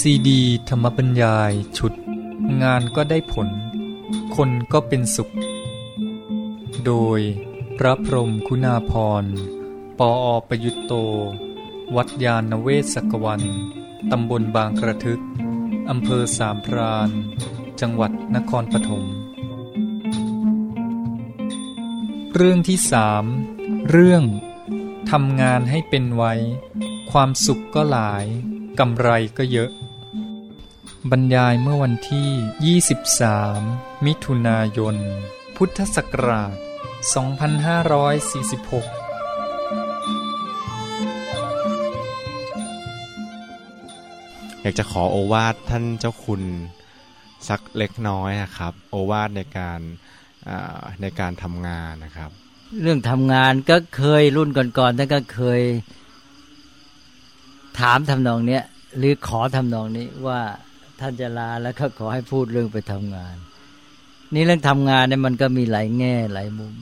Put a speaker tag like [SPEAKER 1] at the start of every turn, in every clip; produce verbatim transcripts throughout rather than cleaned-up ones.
[SPEAKER 1] ซีดีธรรมบรรยายชุดงานก็ได้ผลคนก็เป็นสุขโดยพระพรหมคุณาภรณ์ปออประยุตโตวัดยาณเวศกวันตำบลบางกระทึกอำเภอสามพรานจังหวัดนครปฐมเรื่องที่สามเรื่องทำงานให้เป็นไว้ความสุขก็หลายกำไรก็เยอะบรรยายเมื่อวันที่ยี่สิบสามมิถุนายนพุทธศักราชสองพันห้าร้อยสี่สิบหก
[SPEAKER 2] อยากจะขอโอวาทท่านเจ้าคุณสักเล็กน้อยนะครับโอวาทในการในการทำงานนะครับ
[SPEAKER 3] เรื่องทำงานก็เคยรุ่นก่อนๆท่านก็เคยถามทำนองเนี้ยหรือขอทำนองนี้ว่าท่านจะลาแล้วก็ขอให้พูดเรื่องไปทำงานนี่เรื่องทำงานเนี่ยมันก็มีหลายแง่หลายมุม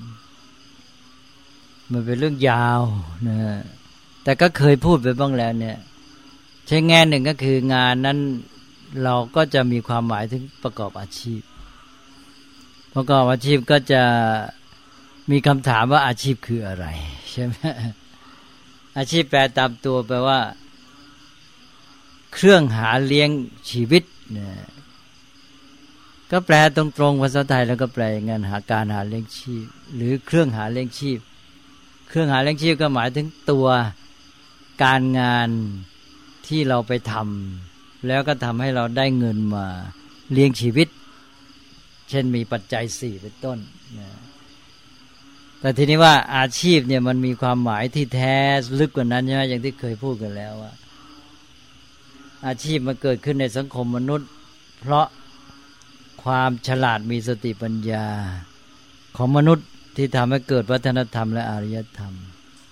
[SPEAKER 3] มันเป็นเรื่องยาวนะแต่ก็เคยพูดไปบ้างแล้วเนี่ยใช่แง่หนึ่งก็คืองานนั้นเราก็จะมีความหมายถึงประกอบอาชีพประกอบอาชีพก็จะมีคำถามว่าอาชีพคืออะไรใช่ไหมอาชีพแปลตามตัวแปลว่าเครื่องหาเลี้ยงชีวิตเนี่ยก็แปลตรงๆภาษาไทยแล้วก็แปลงานหาการหาเลี้ยงชีพหรือเครื่องหาเลี้ยงชีพเครื่องหาเลี้ยงชีพก็หมายถึงตัวการงานที่เราไปทำแล้วก็ทำให้เราได้เงินมาเลี้ยงชีวิตเช่นมีปัจจัยสี่เป็นต้นนะแต่ทีนี้ว่าอาชีพเนี่ยมันมีความหมายที่แท้ลึกกว่านั้นใช่ไหมอย่างที่เคยพูดกันแล้วว่าอาชีพมันเกิดขึ้นในสังคมมนุษย์เพราะความฉลาดมีสติปัญญาของมนุษย์ที่ทำให้เกิดวัฒนธรรมและอารยธรรม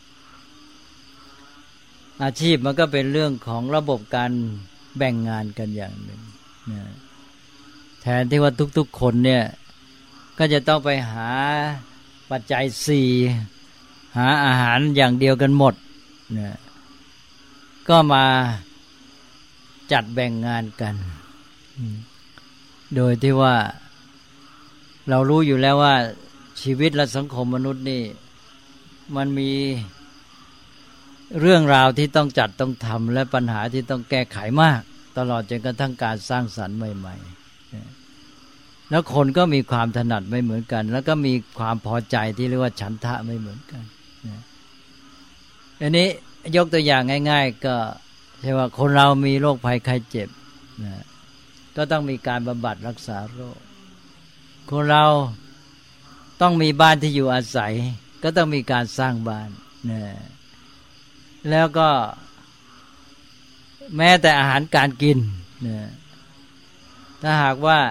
[SPEAKER 3] อาชีพมันก็เป็นเรื่องของระบบการแบ่งงานกันอย่างหนึ่งนะแทนที่ว่าทุกๆคนเนี่ยก็จะต้องไปหาปัจจัยสี่หาอาหารอย่างเดียวกันหมดนะก็มาจัดแบ่งงานกันโดยที่ว่าเรารู้อยู่แล้วว่าชีวิตและสังคมมนุษย์นี่มันมีเรื่องราวที่ต้องจัดต้องทำและปัญหาที่ต้องแก้ไขมากตลอดจนกระทั่งการสร้างสรรค์ใหม่ๆแล้วคนก็มีความถนัดไม่เหมือนกันแล้วก็มีความพอใจที่เรียกว่าฉันทะไม่เหมือนกันอันนี้ยกตัวอย่างง่ายๆก็ใช่ว่าคนเรามีโรคภัยไข้เจ็บนะก็ต้องมีการบำบัดรักษาโรคคนเราต้องมีบ้านที่อยู่อาศัยก็ต้องมีการสร้างบ้านนะแล้วก็แม้แต่อาหารการกินนะถ้าหากว่า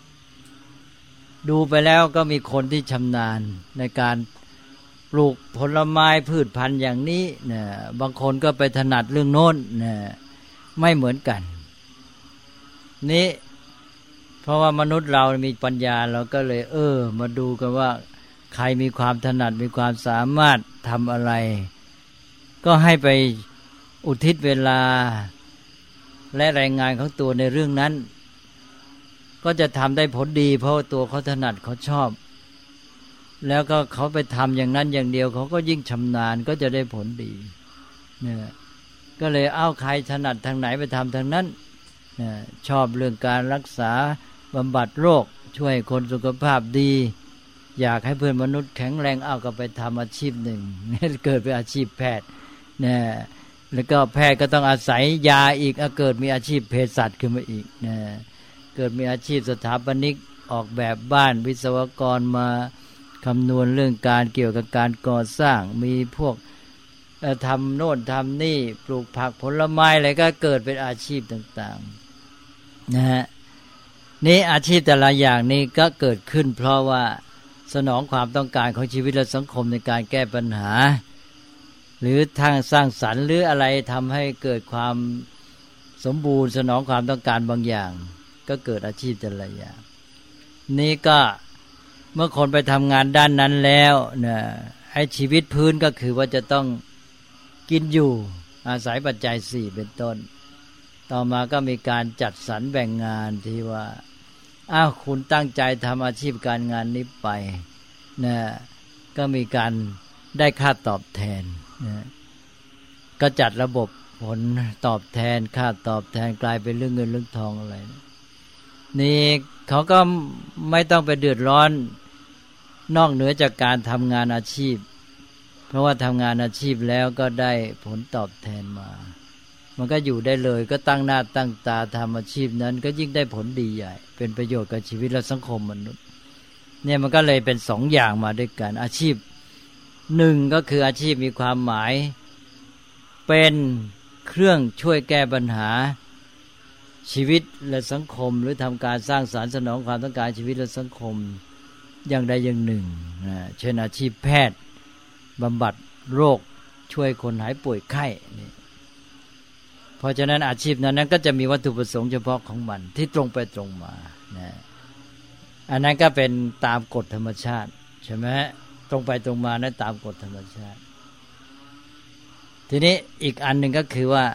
[SPEAKER 3] ดูไปแล้วก็มีคนที่ชำนาญในการปลูกผลไม้พืชพันธุ์อย่างนี้นะบางคนก็ไปถนัดเรื่องโน้นนะไม่เหมือนกันนี่เพราะว่ามนุษย์เรามีปัญญาเราก็เลยเออมาดูกันว่าใครมีความถนัดมีความสามารถทำอะไรก็ให้ไปอุทิศเวลาและแรงงานของตัวในเรื่องนั้นก็จะทำได้ผลดีเพราะตัวเขาถนัดเขาชอบแล้วก็เขาไปทำอย่างนั้นอย่างเดียวเขาก็ยิ่งชำนาญก็จะได้ผลดีเนี่ยก็เลยเอาใครถนัดทางไหนไปทำทางนั้นเนี่ยชอบเรื่องการรักษาบำบัดโรคช่วยคนสุขภาพดีอยากให้เพื่อนมนุษย์แข็งแรงเอาก็ไปทำอาชีพหนึ่งเกิดเป็นอาชีพแพทย์เนี่ยแล้วก็แพทย์ก็ต้องอาศัยยาอีกเกิดมีอาชีพเภสัชขึ้นมาอีกเนี่ยเกิดมีอาชีพสถาปนิกออกแบบบ้านวิศวกรมาคำนวณเรื่องการเกี่ยวกับการก่อสร้างมีพวกทำโน่นทำนี่ปลูกผักผลไม้อะไรก็เกิดเป็นอาชีพต่างๆนะฮะนี่อาชีพแต่ละอย่างนี้ก็เกิดขึ้นเพราะว่าสนองความต้องการของชีวิตและสังคมในการแก้ปัญหาหรือทางสร้างสรรค์หรืออะไรทำให้เกิดความสมบูรณ์สนองความต้องการบางอย่างก็เกิดอาชีพแต่ละอย่างนี่ก็เมื่อคนไปทำงานด้านนั้นแล้วเนี่ยให้ชีวิตพื้นก็คือว่าจะต้องกินอยู่อาศัยปัจจัยสี่เป็นต้นต่อมาก็มีการจัดสรรแบ่งงานที่ว่าอ้าวคุณตั้งใจทำอาชีพการงานนี้ไปนะก็มีการได้ค่าตอบแทนนะก็จัดระบบผลตอบแทนค่าตอบแทนกลายเป็นเรื่องเงินเรื่องทองอะไรนี่เขาก็ไม่ต้องไปเดือดร้อนนอกเหนือจากการทำงานอาชีพเพราะว่าทำงานอาชีพแล้วก็ได้ผลตอบแทนมามันก็อยู่ได้เลยก็ตั้งหน้าตั้งตาทำอาชีพนั้นก็ยิ่งได้ผลดีใหญ่เป็นประโยชน์กับชีวิตและสังคมมนุษย์เนี่ยมันก็เลยเป็นสองอย่างมาด้วยกันอาชีพหนึ่งก็คืออาชีพมีความหมายเป็นเครื่องช่วยแก้ปัญหาชีวิตและสังคมหรือทำการสร้างสรรค์สนองความต้องการชีวิตและสังคมอย่างใดอย่างหนึ่งนะเช่นอาชีพแพทย์บำบัดโรคช่วยคนหายป่วยไข้นี่เพราะฉะนั้นอาชีพนั้นนั้นก็จะมีวัตถุประสงค์เฉพาะของมันที่ตรงไปตรงมานะอันนั้นก็เป็นตามกฎธรรมชาติใช่ไหมตรงไปตรงมานั้นตามกฎธรรมชาติทีนี้อีกอันหนึ่งก็คือว่า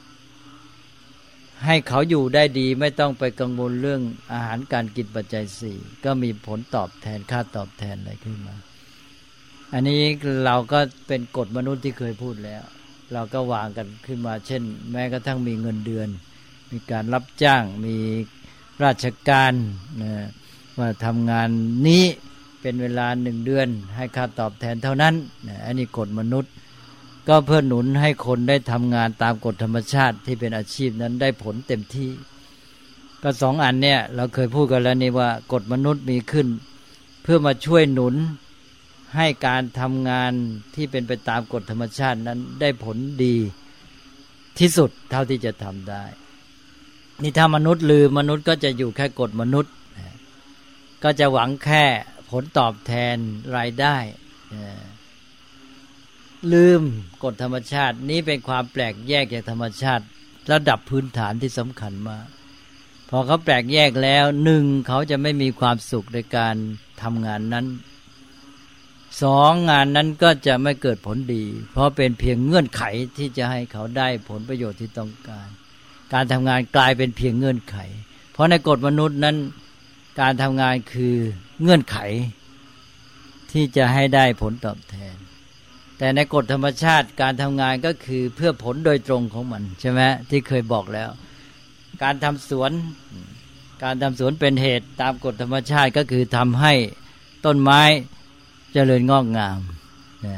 [SPEAKER 3] ให้เขาอยู่ได้ดีไม่ต้องไปกังวลเรื่องอาหารการกินปัจจัยสี่ก็มีผลตอบแทนค่าตอบแทนอะไรขึ้นมาอันนี้เราก็เป็นกฎมนุษย์ที่เคยพูดแล้วเราก็วางกันขึ้นมาเช่นแม้กระทั่งมีเงินเดือนมีการรับจ้างมีราชการนะว่าทำงานนี้เป็นเวลาหนึ่งเดือนให้ค่าตอบแทนเท่านั้นนะอันนี้กฎมนุษย์ก็เพื่อหนุนให้คนได้ทำงานตามกฎธรรมชาติที่เป็นอาชีพนั้นได้ผลเต็มที่ก็สองอันเนี่ยเราเคยพูดกันแล้วนี่ว่ากฎมนุษย์มีขึ้นเพื่อมาช่วยหนุนให้การทำงานที่เป็นไปตามกฎธรรมชาตินั้นได้ผลดีที่สุดเท่าที่จะทำได้นี่ถ้ามนุษย์ลืมมนุษย์ก็จะอยู่แค่กฎมนุษย์ก็จะหวังแค่ผลตอบแทนรายได้ลืมกฎธรรมชาตินี้เป็นความแปลกแยกจากธรรมชาติระดับพื้นฐานที่สำคัญมากพอเขาแปลกแยกแล้วหนึ่งเขาจะไม่มีความสุขในการทำงานนั้นสองงานนั้นก็จะไม่เกิดผลดีเพราะเป็นเพียงเงื่อนไขที่จะให้เขาได้ผลประโยชน์ที่ต้องการการทำงานกลายเป็นเพียงเงื่อนไขเพราะในกฎมนุษย์นั้นการทำงานคือเงื่อนไขที่จะให้ได้ผลตอบแทนแต่ในกฎธรรมชาติการทำงานก็คือเพื่อผลโดยตรงของมันใช่ไหมที่เคยบอกแล้วการทำสวนการทำสวนเป็นเหตุตามกฎธรรมชาติก็คือทำให้ต้นไม้เจริญงอกงามนะ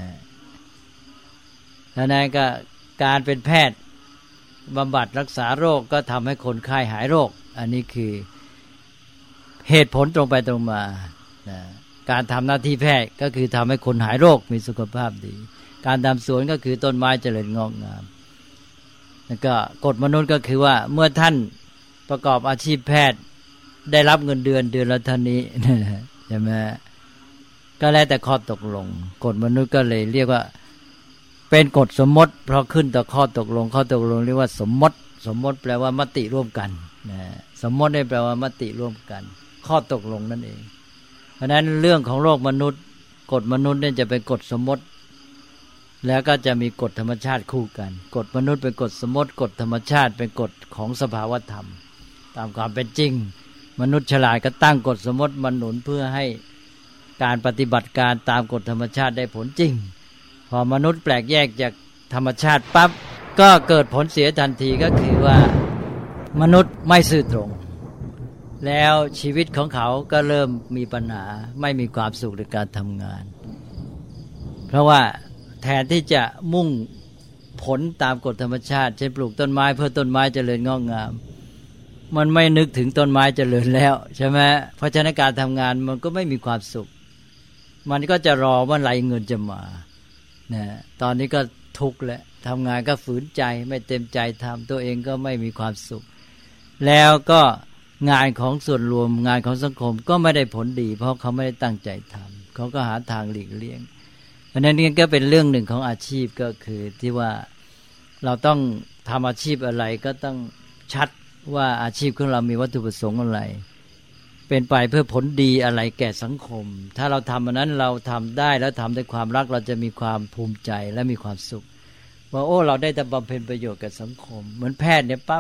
[SPEAKER 3] แล้วนั้นก็การเป็นแพทย์บำบัดรักษาโรคก็ทำให้คนไข้หายโรคอันนี้คือเหตุผลตรงไปตรงมานะการทำหน้าที่แพทย์ก็คือทำให้คนหายโรคมีสุขภาพดีการทำสวนก็คือต้นไม้เจริญงอกงามแล้วก็กฎมนุษย์ก็คือว่าเมื่อท่านประกอบอาชีพแพทย์ได้รับเงินเดือนเดือนละเท่านี้ใช่ไหมก็แล้วแต่ข้อตกลงกฎมนุษย์ก็เลยเรียกว่าเป็นกฎสมมติเพราะขึ้นต่อข้อตกลงข้อตกลงเรียกว่าสมมติสมมติแปลว่ามติร่วมกันนะสมมตินี่แปลว่ามติร่วมกันข้อตกลงนั่นเองเพราะนั้นเรื่องของโลกมนุษย์กฎมนุษย์เนี่ยจะเป็นกฎสมมติแล้วก็จะมีกฎธรรมชาติคู่กันกฎมนุษย์เป็นกฎสมมติกฎธรรมชาติเป็นกฎของสภาวธรรมตามความเป็นจริงมนุษย์ฉลาดก็ตั้งกฎสมมติมาหนุนเพื่อให้การปฏิบัติการตามกฎธรรมชาติได้ผลจริงพอมนุษย์แปลกแยกจากธรรมชาติปั๊บก็เกิดผลเสียทันทีก็คือว่ามนุษย์ไม่ซื่อตรงแล้วชีวิตของเขาก็เริ่มมีปัญหาไม่มีความสุขในการทำงานเพราะว่าแทนที่จะมุ่งผลตามกฎธรรมชาติเช่นปลูกต้นไม้เพื่อต้นไม้เจริญงอกงามมันไม่นึกถึงต้นไม้เจริญแล้วใช่ไหมเพราะฉะนั้นการทำงานมันก็ไม่มีความสุขมันก็จะรอว่าไหลเงินจะมานะตอนนี้ก็ทุกข์แล้วทำงานก็ฝืนใจไม่เต็มใจทำตัวเองก็ไม่มีความสุขแล้วก็งานของส่วนรวมงานของสังคมก็ไม่ได้ผลดีเพราะเขาไม่ได้ตั้งใจทำเขาก็หาทางหลีกเลี่ยงเพราะนั้นนี่ก็เป็นเรื่องหนึ่งของอาชีพก็คือที่ว่าเราต้องทำอาชีพอะไรก็ต้องชัดว่าอาชีพของเรามีวัตถุประสงค์อะไรเป็นไปเพื่อผลดีอะไรแก่สังคมถ้าเราทำอันนั้นเราทำได้แล้วทำด้วยความรักเราจะมีความภูมิใจและมีความสุขว่าโอ้เราได้ทำบำเพ็ญประโยชน์กับสังคมเหมือนแพทย์เนี่ยปั๊บ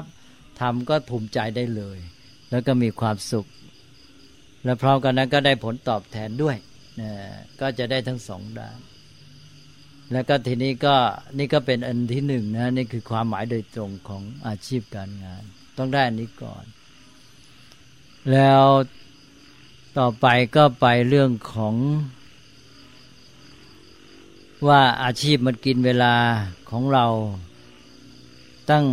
[SPEAKER 3] ทำก็ภูมิใจได้เลยแล้วก็มีความสุขและพร้อมกันนั้นก็ได้ผลตอบแทนด้วยนะก็จะได้ทั้งสองด้านแล้วก็ทีนี้ก็นี่ก็เป็นอันที่หนึ่งนะนี่คือความหมายโดยตรงของอาชีพการงานต้องได้อันนี้ก่อนแล้วต่อไปก็ไปเรื่องของว่าอาชีพมันกินเวลาของเราตั้ง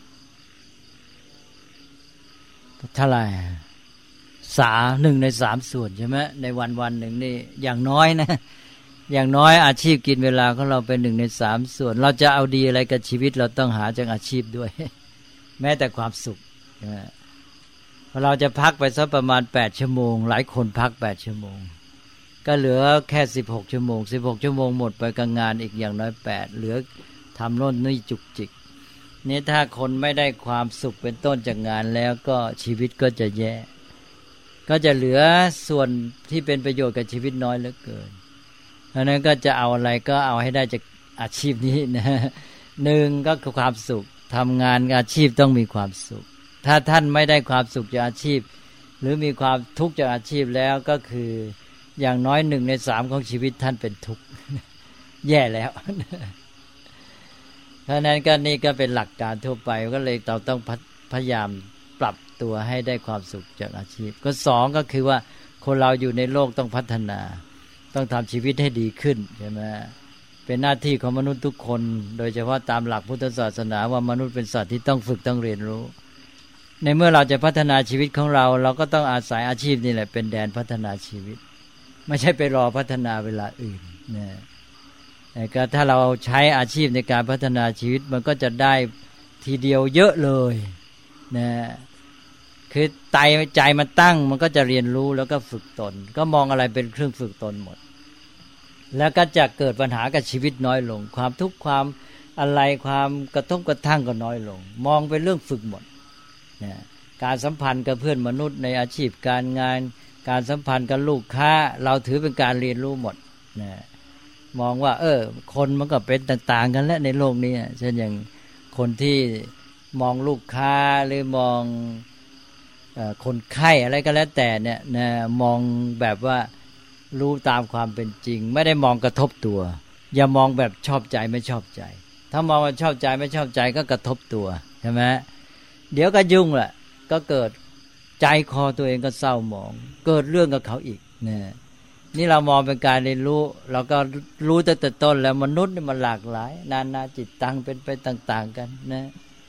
[SPEAKER 3] เท่าไหร่สาหนึ่งในสามส่วนใช่ไหมในวันวันหนึ่งนี่อย่างน้อยนะอย่างน้อยอาชีพกินเวลาของเราเป็นหนึ่งในสามส่วนเราจะเอาดีอะไรกับชีวิตเราต้องหาจากอาชีพด้วยแม้แต่ความสุขพอเราจะพักไปสักประมาณแปดชั่วโมงหลายคนพักแปดชั่วโมงก็เหลือแค่สิบหกชั่วโมงสิบหกชั่วโมงหมดไปกับงานอีกอย่างน้อยแปดเหลือทำโน่นนี่จุกจิกนี่ถ้าคนไม่ได้ความสุขเป็นต้นจากงานแล้วก็ชีวิตก็จะแย่ก็จะเหลือส่วนที่เป็นประโยชน์กับชีวิตน้อยเหลือเกินเพราะนั้นก็จะเอาอะไรก็เอาให้ได้จากอาชีพนี้นะหนึ่งก็คือความสุขทำงานอาชีพต้องมีความสุขถ้าท่านไม่ได้ความสุขจากอาชีพหรือมีความทุกข์จากอาชีพแล้วก็คืออย่างน้อยหนึ่งในสามของชีวิตท่านเป็นทุกข์แย่แล้วเพราะนั้นก็นี่ก็เป็นหลักการทั่วไปก็เลยเราต้องพยายามปรับตัวให้ได้ความสุขจากอาชีพก็สองก็คือว่าคนเราอยู่ในโลกต้องพัฒนาต้องทำชีวิตให้ดีขึ้นใช่ไหมเป็นหน้าที่ของมนุษย์ทุกคนโดยเฉพาะตามหลักพุทธศาสนาว่ามนุษย์เป็นสัตว์ที่ต้องฝึกต้องเรียนรู้ในเมื่อเราจะพัฒนาชีวิตของเราเราก็ต้องอาศัยอาชีพนี่แหละเป็นแดนพัฒนาชีวิตไม่ใช่ไปรอพัฒนาเวลาอื่นนะแต่ก็ถ้าเราใช้อาชีพในการพัฒนาชีวิตมันก็จะได้ทีเดียวเยอะเลยนะคือใจใจมันตั้งมันก็จะเรียนรู้แล้วก็ฝึกตนก็มองอะไรเป็นเครื่องฝึกตนหมดแล้วก็จะเกิดปัญหากับชีวิตน้อยลงความทุกข์ความอะไรความกระทบกระทั่งก็น้อยลงมองเป็นเรื่องฝึกหมดนะการสัมพันธ์กับเพื่อนมนุษย์ในอาชีพการงานการสัมพันธ์กับลูกค้าเราถือเป็นการเรียนรู้หมดนะมองว่าเออคนมันก็เป็นต่างๆกันแล้วในโลกนี้เช่นอย่างคนที่มองลูกค้าหรือมองเอ่อคนไข้อะไรก็แล้วแต่เนี่ยนะมองแบบว่ารู้ตามความเป็นจริงไม่ได้มองกระทบตัวอย่ามองแบบชอบใจไม่ชอบใจถ้ามองว่าชอบใจไม่ชอบใจก็กระทบตัวใช่ไหมเดี๋ยวก็ยุ่งแหละก็เกิดใจคอตัวเองก็เศร้าหมองเกิดเรื่องกับเขาอีกนะนี่เรามองเป็นการเรียนรู้เราก็รู้ตั้งแต่ต้นแล้วมนุษย์นี่มันหลากหลายนานาจิตตังเป็นไปต่างๆกันนะ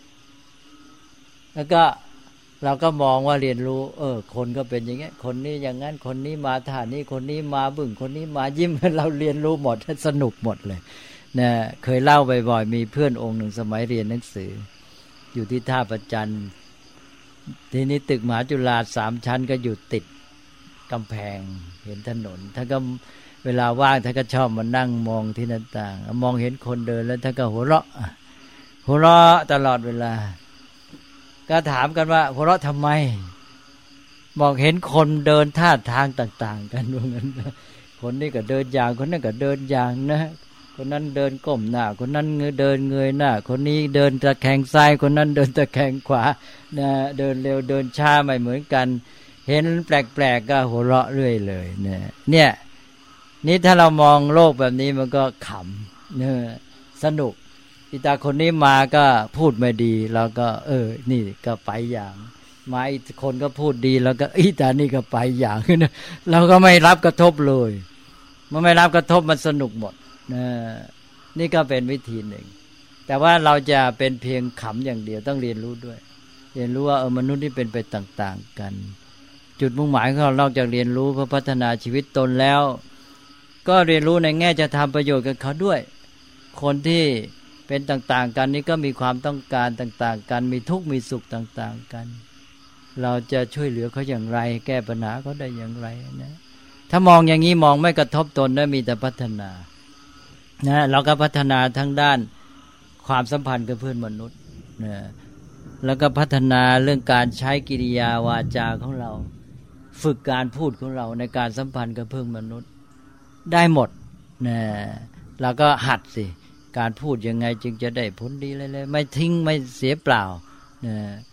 [SPEAKER 3] แล้วก็เราก็มองว่าเรียนรู้เออคนก็เป็นอย่างเงี้ยคนนี้อย่างนั้นคนนี้มาท่านี้คนนี้มาบึ้งคนนี้มายิ้มเราเรียนรู้หมดสนุกหมดเลยนะเคยเล่าบ่อยๆมีเพื่อนองค์หนึ่งสมัยเรียนหนังสืออยู่ที่ท่าประจันทีนี้ตึกมหาจุฬาสามชั้นก็อยู่ติดกำแพงเห็นถนนท่านก็เวลาว่างท่านก็ชอบมานั่งมองที่หน้าต่างมองเห็นคนเดินแล้วท่านก็หัวเราะหัวเราะตลอดเวลาก็ถามกันว่าหัวเราะทำไมมองเห็นคนเดินท่าทางต่างๆกันว่างั้นคนนี้ก็เดินอย่างคนนั้นก็เดินอย่างนะคนนั้นเดินก้มหน้าคนนั้นเดินเงยหน้าคนนี้เดินตะแคงซ้ายคนนั้นเดินตะแคงขวานะเดินเร็วเดินช้าไม่เหมือนกันเห็นแปลกๆก็หัวเราะเรื่อยเลยเนี่ยเนี่ยนี่ถ้าเรามองโลกแบบนี้มันก็ขำเนี่ยสนุกอีตาคนนี้มาก็พูดไม่ดีเราก็เออนี่ก็ไปอย่างมาอีกคนก็พูดดีแล้วก็อีตานี่ก็ไปอย่างนะเราก็ไม่รับกระทบเลยมันไม่รับกระทบมันสนุกหมดนะนี่ก็เป็นวิธีหนึ่งแต่ว่าเราจะเป็นเพียงขำอย่างเดียวต้องเรียนรู้ด้วยเรียนรู้ว่าเออมนุษย์นี่เป็นไปต่างๆกันจุดมุ่งหมายของเรานอกจากเรียนรู้เพื่อพัฒนาชีวิตตนแล้วก็เรียนรู้ในแง่จะทำประโยชน์กับเขาด้วยคนที่เป็นต่างๆกันนี้ก็มีความต้องการต่างๆกันมีทุกข์มีสุขต่างๆกันเราจะช่วยเหลือเขาอย่างไรแก้ปัญหาเขาได้อย่างไรนะถ้ามองอย่างนี้มองไม่กระทบตนนะมีแต่พัฒนานะเราก็พัฒนาทั้งด้านความสัมพันธ์กับเพื่อนมนุษย์นะแล้วก็พัฒนาเรื่องการใช้กิริยาวาจาของเราฝึกการพูดของเราในการสัมพันธ์กับเพื่อนมนุษย์ได้หมดนะเราก็หัดสิการพูดยังไงจึงจะได้ผลดีเลยๆไม่ทิ้งไม่เสียเปล่านะ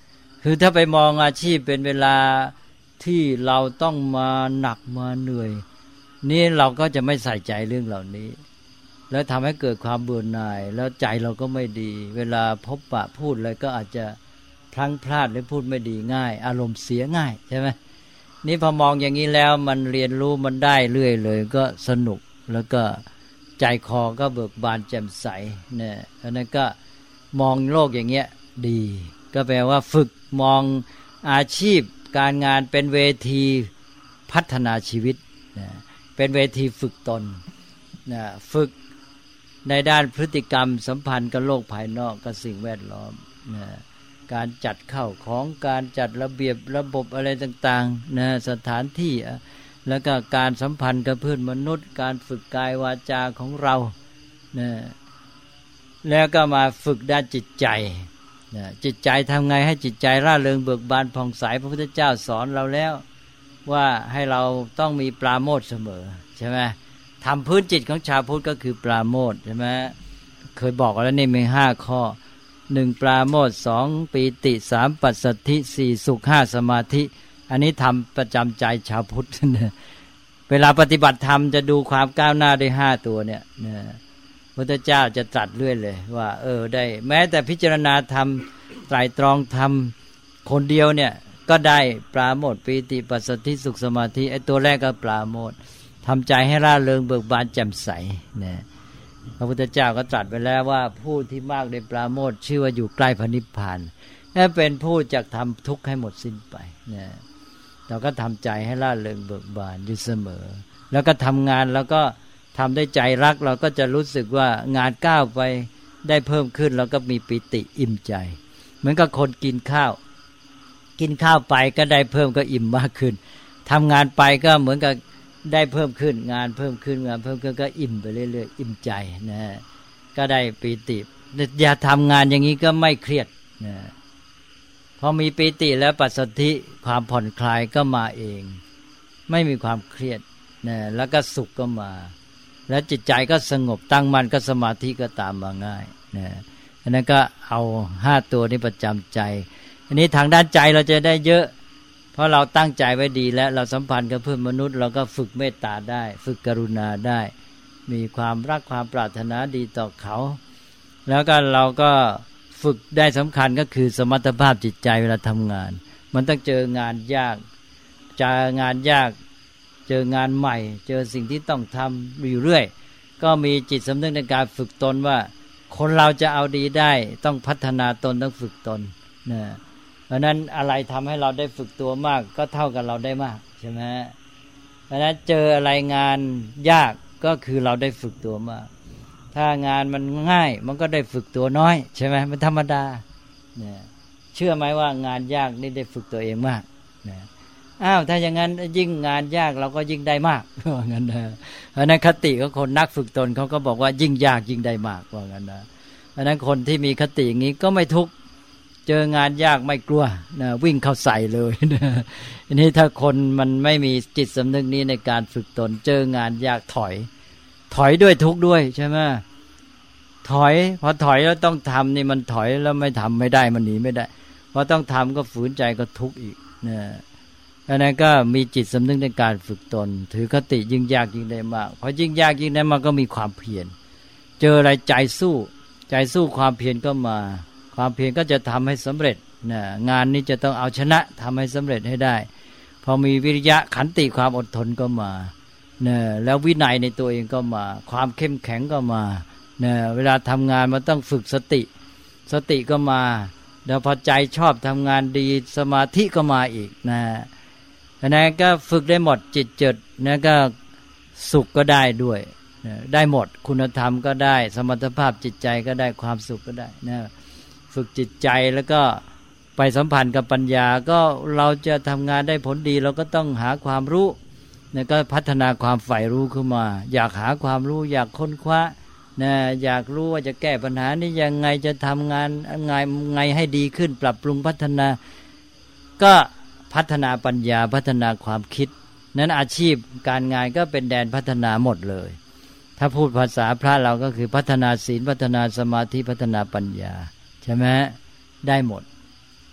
[SPEAKER 3] คือถ้าไปมองอาชีพเป็นเวลาที่เราต้องมาหนักมาเหนื่อยนี่เราก็จะไม่ใส่ใจเรื่องเหล่านี้แล้วทำให้เกิดความเบื่อหน่ายแล้วใจเราก็ไม่ดีเวลาพบปะพูดอะไรก็อาจจะพลั้งพลาดหรือพูดไม่ดีง่ายอารมณ์เสียง่ายใช่ไหมนี่พอมองอย่างนี้แล้วมันเรียนรู้มันได้เรื่อยเลยก็สนุกแล้วก็ใจคอก็เบิกบานแจ่มใสเนี่ยเพราะนั้นก็มองโลกอย่างเงี้ยดีก็แปลว่าฝึกมองอาชีพการงานเป็นเวทีพัฒนาชีวิตนะเป็นเวทีฝึกตนนะฝึกในด้านพฤติกรรมสัมพันธ์กับโลกภายนอกกับสิ่งแวดล้อมนะการจัดเข้าของการจัดระเบียบระบบอะไรต่างๆนะสถานที่แล้วก็การสัมพันธ์กับเพื่อนมนุษย์การฝึกกายวาจาของเรานะแล้วก็มาฝึกด้านจิตใจนะจิตใจทำไงให้จิตใจร่าเริงเบิกบานผ่องใสพระพุทธเจ้าสอนเราแล้วว่าให้เราต้องมีปราโมทย์เสมอใช่ไหมทำพื้นจิตของชาวพุทธก็คือปราโมทย์ใช่ไหมเคยบอกแล้วนี่มีห้าข้อหนึ่งปราโมทย์สองปีติสามปัสสัทธิสี่สุขห้าสมาธิอันนี้ทำประจำใจชาวพุทธเวลาปฏิบัติธรรมจะดูความก้าวหน้าได้ห้าตัวเนี่ยนะพระพุทธเจ้าจะตรัสเรื่อยเลยว่าเออได้แม้แต่พิจารณาธรรมไตรตรองธรรมคนเดียวเนี่ยก็ได้ปราโมทย์ปีติปัสสัทธิสุขสมาธิไอ้ตัวแรกก็ปราโมทย์ทำใจให้ร่าเริงเบิกบานแจ่มใสนะพระพุทธเจ้าก็ตรัสไปแล้วว่าผู้ที่มากในปราโมทย์ชื่อว่าอยู่ใกล้พระนิพพานและเป็นผู้จักทำทุกข์ให้หมดสิ้นไปนะเราก็ทำใจให้ร่าเริงเบิกบานอยู่เสมอแล้วก็ทำงานแล้วก็ทำด้วยใจรักเราก็จะรู้สึกว่างานก้าวไปได้เพิ่มขึ้นเราก็มีปิติอิ่มใจเหมือนกับคนกินข้าวกินข้าวไปก็ได้เพิ่มก็อิ่มมากขึ้นทำงานไปก็เหมือนกับได้เพิ่มขึ้นงานเพิ่มขึ้นงานเพิ่มขึ้นก็อิ่มไปเรื่อยๆอิ่มใจนะก็ได้ปิติอย่าทำงานอย่างนี้ก็ไม่เครียดนะพอมีปิติแล้วปัสสัทธิความผ่อนคลายก็มาเองไม่มีความเครียดนะแล้วก็สุขก็มาแล้วจิตใจก็สงบตั้งมั่นก็สมาธิก็ตามมาง่ายนะอันนั้นก็เอาห้าตัวนี้ประจำใจอันนี้ทางด้านใจเราจะได้เยอะเพราะเราตั้งใจไว้ดีแล้วเราสัมพันธ์กับเพื่อนมนุษย์เราก็ฝึกเมตตาได้ฝึกกรุณาได้มีความรักความปรารถนาดีต่อเขาแล้วก็เราก็ฝึกได้สำคัญก็คือสมรรถภาพจิตใจเวลาทำงานมันต้องเจองานยากเจองานยากเจองานใหม่เจอสิ่งที่ต้องทำอยู่เรื่อยก็มีจิตสำนึกในการฝึกตนว่าคนเราจะเอาดีได้ต้องพัฒนาตนต้องฝึกตนนะเพราะนั้นอะไรทำให้เราได้ฝึกตัวมากก็เท่ากับเราได้มากใช่ไหมเพราะนั้นเจออะไรงานยากก็คือเราได้ฝึกตัวมากถ้างานมันง่ายมันก็ได้ฝึกตัวน้อยใช่ไหมมันธรรมดาเนี่ยเชื่อไหมว่างานยากนี่ได้ฝึกตัวเองมากนะอ้าวถ้าอย่างนั้นยิ่งงานยากเราก็ยิ่งได้มากว่างั้นนะเพราะนั้นคติของคนนักฝึกตนเขาก็บอกว่ายิ่งยากยิ่งได้มากว่างั้นนะเพราะนั้นคนที่มีคติอย่างนี้ก็ไม่ทุกข์เจองานยากไม่กลัวนะวิ่งเข้าใส่เลยนะอันนี้ถ้าคนมันไม่มีจิตสำนึกนี้ในการฝึกตนเจองานยากถอยถอยด้วยทุกข์ด้วยใช่ไหมถอยพอถอยแล้วต้องทำนี่มันถอยแล้วไม่ทำไม่ได้มันหนีไม่ได้พอต้องทำก็ฝืนใจก็ทุกข์อีกนะอันนั้นก็มีจิตสำนึกในการฝึกตนถือคติยิ่งยากยิ่งได้มากพอยิ่งยากยิ่งได้มากก็มีความเพียรเจออะไรใจสู้ใจสู้ความเพียรก็มาความเพียรก็จะทำให้สำเร็จนะงานนี้จะต้องเอาชนะทำให้สำเร็จให้ได้พอมีวิริยะขันติความอดทนก็มานะแล้ววินัยในตัวเองก็มาความเข้มแข็งก็มานะเวลาทำงานมันต้องฝึกสติสติก็มาแล้วพอใจชอบทำงานดีสมาธิก็มาอีกนะอันนั้นก็ฝึกได้หมดจิตเจิดนะก็สุขก็ได้ด้วยนะได้หมดคุณธรรมก็ได้สมรรถภาพจิตใจก็ได้ความสุขก็ได้นะฝึกจิตใจแล้วก็ไปสัมพันธ์กับปัญญาก็เราจะทำงานได้ผลดีเราก็ต้องหาความรู้นะก็พัฒนาความใฝ่รู้ขึ้นมาอยากหาความรู้อยากค้นคว้านะอยากรู้ว่าจะแก้ปัญหานี้ยังไงจะทำงานไงไงให้ดีขึ้นปรับปรุงพัฒนาก็พัฒนาปัญญาพัฒนาความคิดนั้นอาชีพการงานก็เป็นแดนพัฒนาหมดเลยถ้าพูดภาษาพระเราก็คือพัฒนาศีลพัฒนาสมาธิพัฒนาปัญญาใช่ไหมได้หมด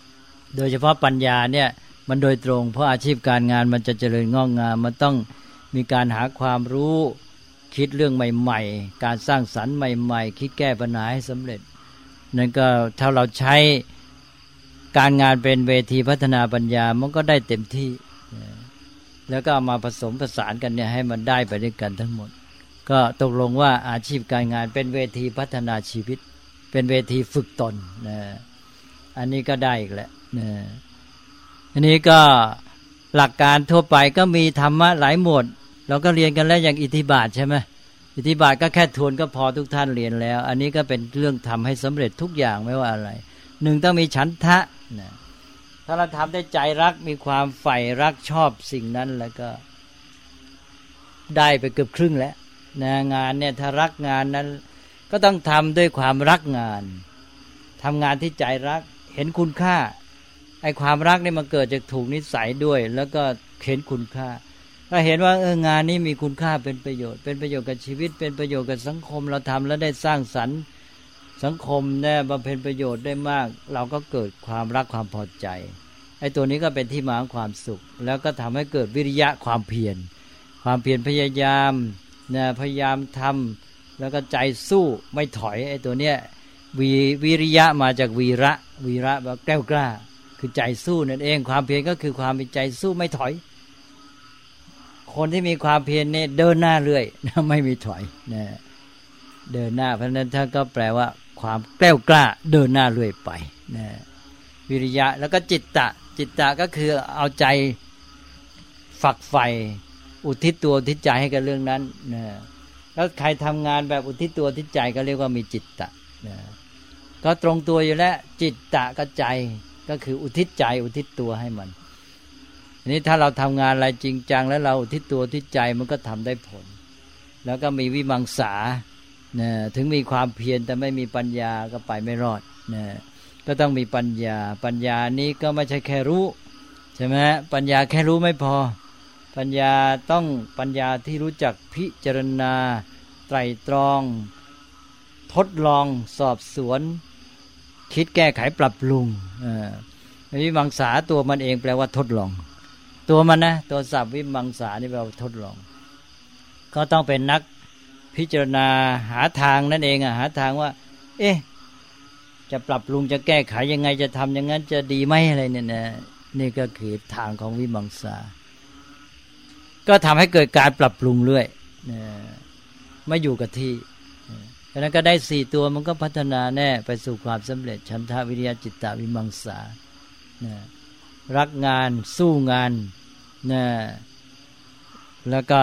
[SPEAKER 3] โดยเฉพาะปัญญาเนี่ยมันโดยตรงเพราะอาชีพการงานมันจะเจริญงอกงามมันต้องมีการหาความรู้คิดเรื่องใหม่ๆการสร้างสรรค์ใหม่ๆคิดแก้ปัญหาให้สำเร็จนั่นก็ถ้าเราใช้การงานเป็นเวทีพัฒนาปัญญามันก็ได้เต็มที่แล้วก็เอามาผสมผสานกันเนี่ยให้มันได้ไปด้วยกันทั้งหมดก็ตกลงว่าอาชีพการงานเป็นเวทีพัฒนาชีวิตเป็นเวทีฝึกตนนะอันนี้ก็ได้อีกแล้วนะอันนี้ก็หลักการทั่วไปก็มีธรรมะหลายหมวดเราก็เรียนกันแล้วอย่างอิทธิบาทใช่ไหมอิทธิบาทก็แค่ทวนก็พอทุกท่านเรียนแล้วอันนี้ก็เป็นเรื่องทำให้สำเร็จทุกอย่างไม่ว่าอะไรหนึ่งต้องมีฉันทะนะถ้าเราทำได้ใจรักมีความใฝ่รักชอบสิ่งนั้นแล้วก็ได้ไปเกือบครึ่งแล้วนะงานเนี่ยถ้ารักงานนั้นก็ต้องทำด้วยความรักงานทำงานที่ใจรักเห็นคุณค่าไอ้ความรักนี่มันเกิดจากถูกนิสัยด้วยแล้วก็เห็นคุณค่าถ้าเห็นว่าเอองานนี้มีคุณค่าเป็นประโยชน์เป็นประโยชน์กับชีวิตเป็นประโยชน์กับสังคมเราทำแล้วได้สร้างสรรค์สังคมเนี่ยบำเพ็ญประโยชน์ได้มากเราก็เกิดความรักความพอใจไอ้ตัวนี้ก็เป็นที่มาของความสุขแล้วก็ทำให้เกิดวิริยะความเพียรความเพียรพยายามนะพยายามทำแล้วก็ใจสู้ไม่ถอยไอ้ตัวเนี้ยวิวิริยะมาจากวีระวีระแบบแกล้วกล้าคือใจสู้นั่นเองความเพียรก็คือความมีใจสู้ไม่ถอยคนที่มีความเพียรเนี่ยเดินหน้าเรื่อยไม่มีถอยนะเดินหน้าเพราะฉะนั้นท่านก็แปลว่าความแกล้วกล้าเดินหน้าเรื่อยไปนะวิริยะแล้วก็จิตตะจิตตะก็คือเอาใจฝักใฝ่อุทิศตัวอุทิศใจให้กับเรื่องนั้นนะแล้วใครทำงานแบบอุทิศตัวอุทิศใจก็เรียกว่ามีจิตตะนะก็ตรงตัวอยู่แล้วจิตตะกับใจก็คืออุทิศใจอุทิศตัวให้มันอันนี้ถ้าเราทำงานอะไรจริงจังแล้วเราอุทิศตัวอุทิศใจมันก็ทำได้ผลแล้วก็มีวิมังสานะถึงมีความเพียรแต่ไม่มีปัญญาก็ไปไม่รอดนะก็ต้องมีปัญญาปัญญานี้ก็ไม่ใช่แค่รู้ใช่ไหมปัญญาแค่รู้ไม่พอปัญญาต้องปัญญาที่รู้จักพิจารณาไตร่ตรองทดลองสอบสวนคิดแก้ไขปรับปรุงอ่าวิมังสาตัวมันเองแปลว่าทดลองตัวมันนะตัวศัพท์วิมังสานี่แปลว่าทดลองก็ต้องเป็นนักพิจารณาหาทางนั่นเองอ่ะหาทางว่าเอ๊ะจะปรับปรุงจะแก้ไขยังไงจะทำอย่างนั้นจะดีไหมอะไรเนี่ยนะนี่ก็คือทางของวิมังสาก็ทำให้เกิดการปรับปรุงเรื่อยนะไม่อยู่กับที่ฉะนั้นก็ได้สี่ตัวมันก็พัฒนาแน่ไปสู่ความสำเร็จฉันทะวิริยะจิตตะวิมังสานะรักงานสู้งานนะแล้วก็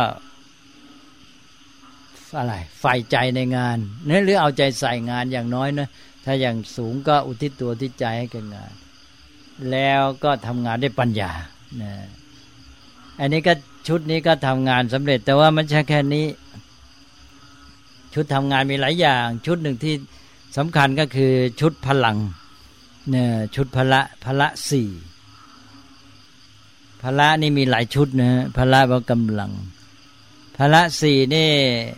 [SPEAKER 3] อะไรใฝ่ใจในงานเนี่ยหรือเอาใจใส่งานอย่างน้อยนะถ้าอย่างสูงก็อุทิศตัวอุทิศใจให้กับงานแล้วก็ทำงานด้วยปัญญานะอันนี้ก็ชุดนี้ก็ทำงานสำเร็จแต่ว่ามันใช่แค่นี้ชุดทำงานมีหลายอย่างชุดหนึ่งที่สำคัญก็คือชุดพลังเนี่ยชุดพละพละสี่พละนี่มีหลายชุดนะพละว่ากำลังพละสี่นี่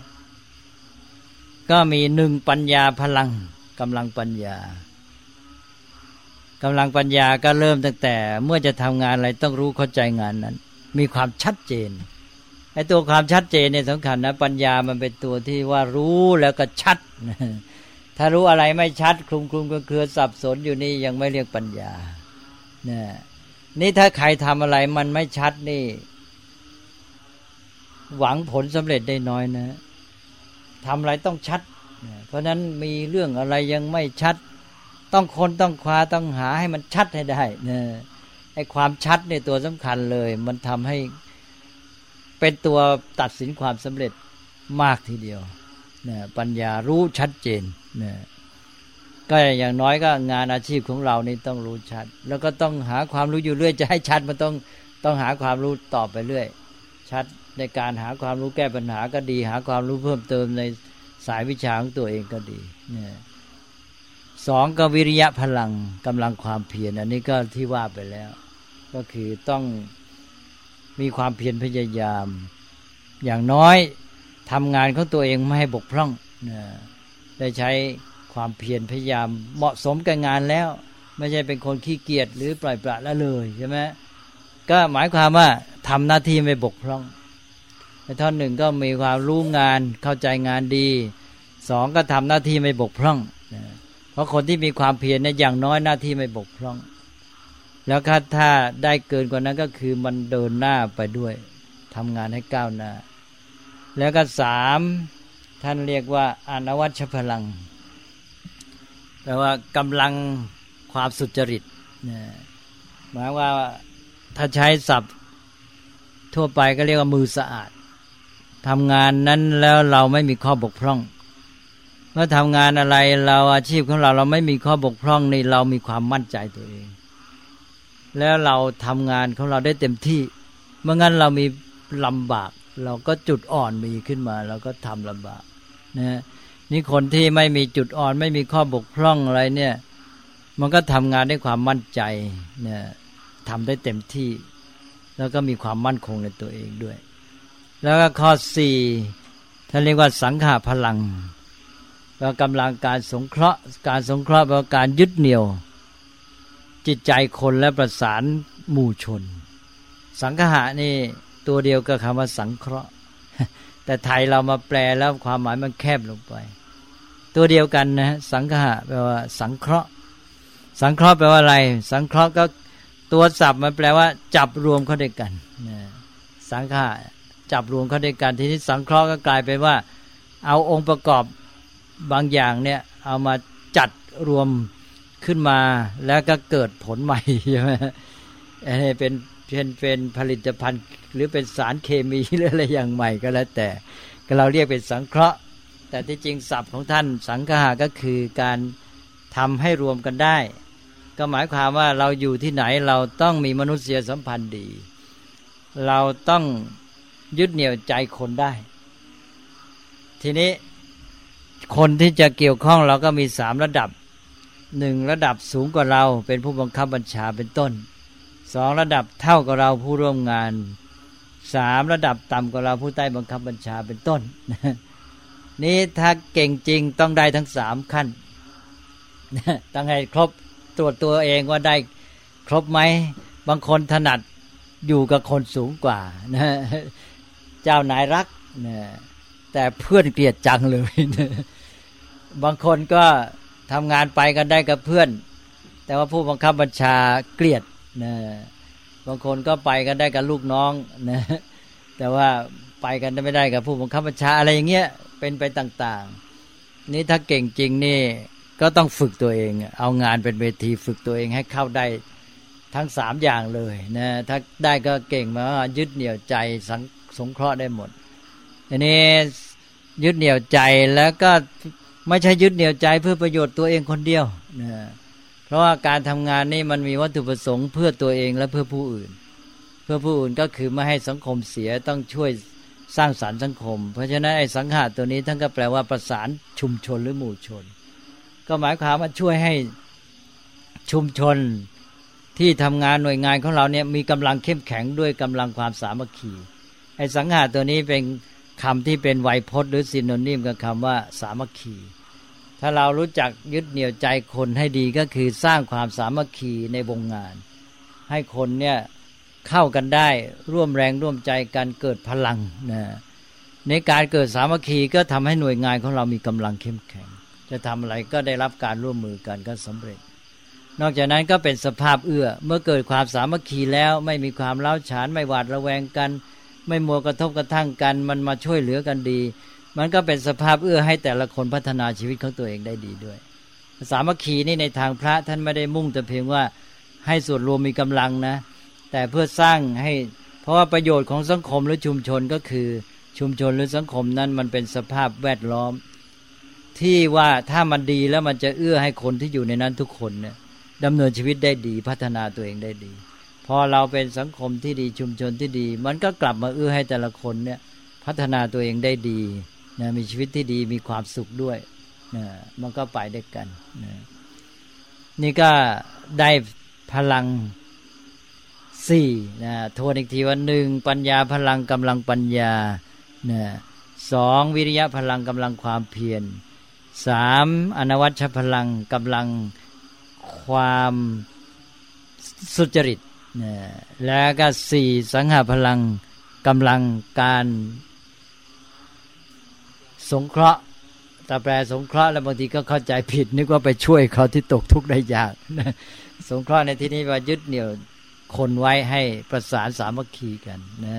[SPEAKER 3] ก็มีหนึ่งปัญญาพลังกำลังปัญญากำลังปัญญาก็เริ่มตั้งแต่เมื่อจะทำงานอะไรต้องรู้เข้าใจงานนั้นมีความชัดเจนไอ้ตัวความชัดเจนเนี่ยสำคัญนะปัญญามันเป็นตัวที่ว่ารู้แล้วก็ชัดถ้ารู้อะไรไม่ชัดคลุมคลุมเครือสับสนอยู่นี่ยังไม่เรียกปัญญาเนี่ยนี่ถ้าใครทำอะไรมันไม่ชัดนี่หวังผลสำเร็จได้น้อยนะทำอะไรต้องชัดเพราะนั้นมีเรื่องอะไรยังไม่ชัดต้องคนต้องคว้าต้องหาให้มันชัดให้ได้นะไอ้ความชัดเนี่ยตัวสำคัญเลยมันทำให้เป็นตัวตัดสินความสำเร็จมากทีเดียวนะปัญญารู้ชัดเจนนะก็อย่างน้อยก็งานอาชีพของเรานี่ต้องรู้ชัดแล้วก็ต้องหาความรู้อยู่เรื่อยจะให้ชัดมันต้องต้องหาความรู้ต่อไปเรื่อยชัดในการหาความรู้แก้ปัญหาก็ดีหาความรู้เพิ่มเติมในสายวิชาของตัวเองก็ดีนะสองก็วิริยะพลังกำลังความเพียรอันนี้ก็ที่ว่าไปแล้วก็คือต้องมีความเพียรพยายามอย่างน้อยทำงานของตัวเองไม่ให้บกพร่องนะได้ใช้ความเพียรพยายามเหมาะสมกับงานแล้วไม่ใช่เป็นคนขี้เกียจหรือปล่อยปละละเลยใช่ไหมก็หมายความว่าทำหน้าที่ไม่บกพร่องในท่อนหนึ่งก็มีความรู้งานเข้าใจงานดีสองก็ทำหน้าที่ไม่บกพร่องเพราะคนที่มีความเพียรเนี่ยอย่างน้อยหน้าที่ไม่บกพร่องแล้วถ้าได้เกินกว่านั้นก็คือมันเดินหน้าไปด้วยทำงานให้ก้าวหน้าแล้วก็สามท่านเรียกว่าอนวัชพลังแปลว่ากำลังความสุจริตหมายว่าถ้าใช้ศัพท์ทั่วไปก็เรียกว่ามือสะอาดทำงานนั้นแล้วเราไม่มีข้อบกพร่องเมื่อทำงานอะไรเราอาชีพของเราเราไม่มีข้อบกพร่องนี่เรามีความมั่นใจตัวเองแล้วเราทำงานของเราได้เต็มที่เมื่องั้นเรามีลำบากเราก็จุดอ่อนมีขึ้นมาเราก็ทำลำบากนะนี่คนที่ไม่มีจุดอ่อนไม่มีข้อบกพร่องอะไรเนี่ยมันก็ทำงานด้วยความมั่นใจเนี่ยทำได้เต็มที่แล้วก็มีความมั่นคงในตัวเองด้วยแล้วก็ข้อสี่ท่านเรียกว่าสังขพลังแปลว่ากำลังการสงเคราะห์การสงเคราะห์แปลว่าการยึดเหนี่ยวจิตใจคนและประสานหมู่ชนสังขะนี่ตัวเดียวกับคำว่าสังเคราะห์แต่ไทยเรามาแปลแล้วความหมายมันแคบลงไปตัวเดียวกันนะสังขะแปลว่าสังเคราะห์สังเคราะห์แปลว่าอะไรสังเคราะห์ก็ตัวศัพท์มันแปลว่าจับรวมเข้าด้วยกันสังขะจับรวมเข้าด้วยกันทีนี้สังเคราะห์ก็กลายเป็นว่าเอาองค์ประกอบบางอย่างเนี่ยเอามาจัดรวมขึ้นมาแล้วก็เกิดผลใหม่ใช่ไหมอันนี้เป็นเป็นเป็นผลิตภัณฑ์หรือเป็นสารเคมีหรืออะไรอย่างใหม่ก็แล้วแต่ก็เราเรียกเป็นสังเคราะห์แต่ที่จริงศัพท์ของท่านสังฆะก็คือการทำให้รวมกันได้ก็หมายความว่าเราอยู่ที่ไหนเราต้องมีมนุษยสัมพันธ์ดีเราต้องยึดเหนี่ยวใจคนได้ทีนี้คนที่จะเกี่ยวข้องเราก็มีสามระดับหนึ่งระดับสูงกว่าเราเป็นผู้บังคับบัญชาเป็นต้นสองระดับเท่ากับเราผู้ร่วมงานสามระดับต่ำกว่าเราผู้ใต้บังคับบัญชาเป็นต้นนี้ถ้าเก่งจริงต้องได้ทั้งสามขั้นต้องให้ครบตรวจตัวเองว่าได้ครบไหมบางคนถนัดอยู่กับคนสูงกว่านะเจ้านายรักนะแต่เพื่อนเกลียดจังเลยนะบางคนก็ทำงานไปกันได้กับเพื่อนแต่ว่าผู้บังคับบัญชาเกลียดนะบางคนก็ไปกันได้กับลูกน้องนะแต่ว่าไปกันไม่ได้กับผู้บังคับบัญชาอะไรอย่างเงี้ยเป็นไปต่างๆนี่ถ้าเก่งจริงนี่ก็ต้องฝึกตัวเองเอางานเป็นเวทีฝึกตัวเองให้เข้าได้ทั้งสามอย่างเลยนะถ้าได้ก็เก่งมายึดเหนี่ยวใจสงเคราะห์ได้หมดอันนี้ยึดเหนี่ยวใจแล้วก็ไม่ใช่ยึดเหนี่ยวใจเพื่อประโยชน์ตัวเองคนเดียวนะเพราะว่าการทำงานนี่มันมีวัตถุประสงค์เพื่อตัวเองและเพื่อผู้อื่นเพื่อผู้อื่นก็คือไม่ให้สังคมเสียต้องช่วยสร้างสรรค์สังคมเพราะฉะนั้นไอ้สังหะตัวนี้ท่านก็แปลว่าประสานชุมชนหรือหมู่ชนก็หมายความว่าช่วยให้ชุมชนที่ทำงานหน่วยงานของเราเนี่ยมีกำลังเข้มแข็งด้วยกำลังความสามัคคีไอ้สังหะตัวนี้เป็นคำที่เป็นไวยพจน์หรือซิโนนิมกับคำว่าสามัคคีถ้าเรารู้จักยึดเหนี่ยวใจคนให้ดีก็คือสร้างความสามัคคีในวงงานให้คนเนี่ยเข้ากันได้ร่วมแรงร่วมใจกันเกิดพลังนะในการเกิดสามัคคีก็ทำให้หน่วยงานของเรามีกำลังเข้มแข็งจะทำอะไรก็ได้รับการร่วมมือกันก็สำเร็จนอกจากนั้นก็เป็นสภาพเอื้อเมื่อเกิดความสามัคคีแล้วไม่มีความร้าวฉานไม่หวาดระแวงกันไม่มัวกระทบกระทั่งกันมันมาช่วยเหลือกันดีมันก็เป็นสภาพเอื้อให้แต่ละคนพัฒนาชีวิตของตัวเองได้ดีด้วยสามัคคีนี่ในทางพระท่านไม่ได้มุ่งแต่เพียงว่าให้ส่วนรวมมีกำลังนะแต่เพื่อสร้างให้เพราะว่าประโยชน์ของสังคมหรือชุมชนก็คือชุมชนหรือสังคมนั้นมันเป็นสภาพแวดล้อมที่ว่าถ้ามันดีแล้วมันจะเอื้อให้คนที่อยู่ในนั้นทุกคนเนี่ยดำเนินชีวิตได้ดีพัฒนาตัวเองได้ดีพอเราเป็นสังคมที่ดีชุมชนที่ดีมันก็กลับมาเอื้อให้แต่ละคนเนี่ยพัฒนาตัวเองได้ดีนะมีชีวิตที่ดีมีความสุขด้วยนะมันก็ไปด้วยกันนะนี่ก็ได้พลังสี่นะทวนอีกทีว่าหนึ่งปัญญาพลังกำลังปัญญานะสองวิริยะพลังกำลังความเพียรสามอนวัชพลังกำลังคความสุจริตนะแล้วก็สี่สังหพลังกำลังการสงเคราะห์แต่แปลสงเคราะห์แล้วบางทีก็เข้าใจผิดนึกว่าไปช่วยเขาที่ตกทุกข์ได้ยากนะสงเคราะห์ในที่นี้ว่ายึดเหนี่ยวคนไว้ให้ประสานสามัคคีกันนะ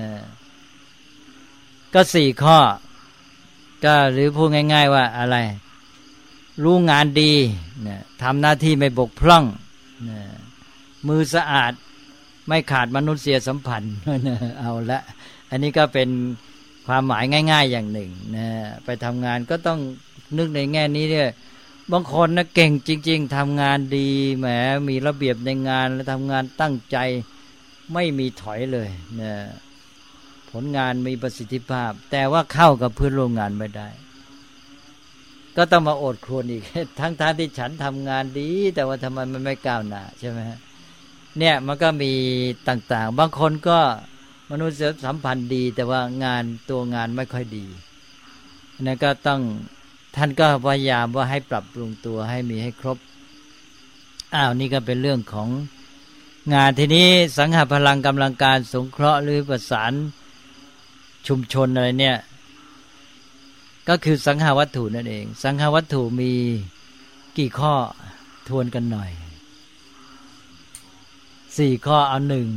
[SPEAKER 3] ก็สี่ข้อก็หรือพูดง่ายๆว่าอะไรรู้งานดีนะทำหน้าที่ไม่บกพร่องนะมือสะอาดไม่ขาดมนุษยสัมพันธ์นะเอาละอันนี้ก็เป็นความหมายง่ายๆอย่างหนึ่งนะไปทำงานก็ต้องนึกในแง่นี้เนี่ยบางคนนะเก่งจริงๆทำงานดีแหมมีระเบียบในงานและทำงานตั้งใจไม่มีถอยเลยนะผลงานมีประสิทธิภาพแต่ว่าเข้ากับเพื่อนร่วมงานไม่ได้ก็ต้องมาอดครวญอีกทั้งๆ ท, ที่ฉันทำงานดีแต่ว่าทำไมมันไม่ก้าวหน้าใช่ไหมเนี่ยมันก็มีต่างๆบางคนก็มนุษยสัมพันธ์ดีแต่ว่างานตัวงานไม่ค่อยดีนั่นก็ต้องท่านก็พยายามว่าให้ปรับปรุงตัวให้มีให้ครบอ้าวนี่ก็เป็นเรื่องของงานทีนี้สังหพลังกำลังการสงเคราะห์หรือประสานชุมชนอะไรเนี่ยก็คือสังหวัตถุนั่นเองสังหวัตถุมีกี่ข้อทวนกันหน่อยสี่ข้อเอาหนึ่ง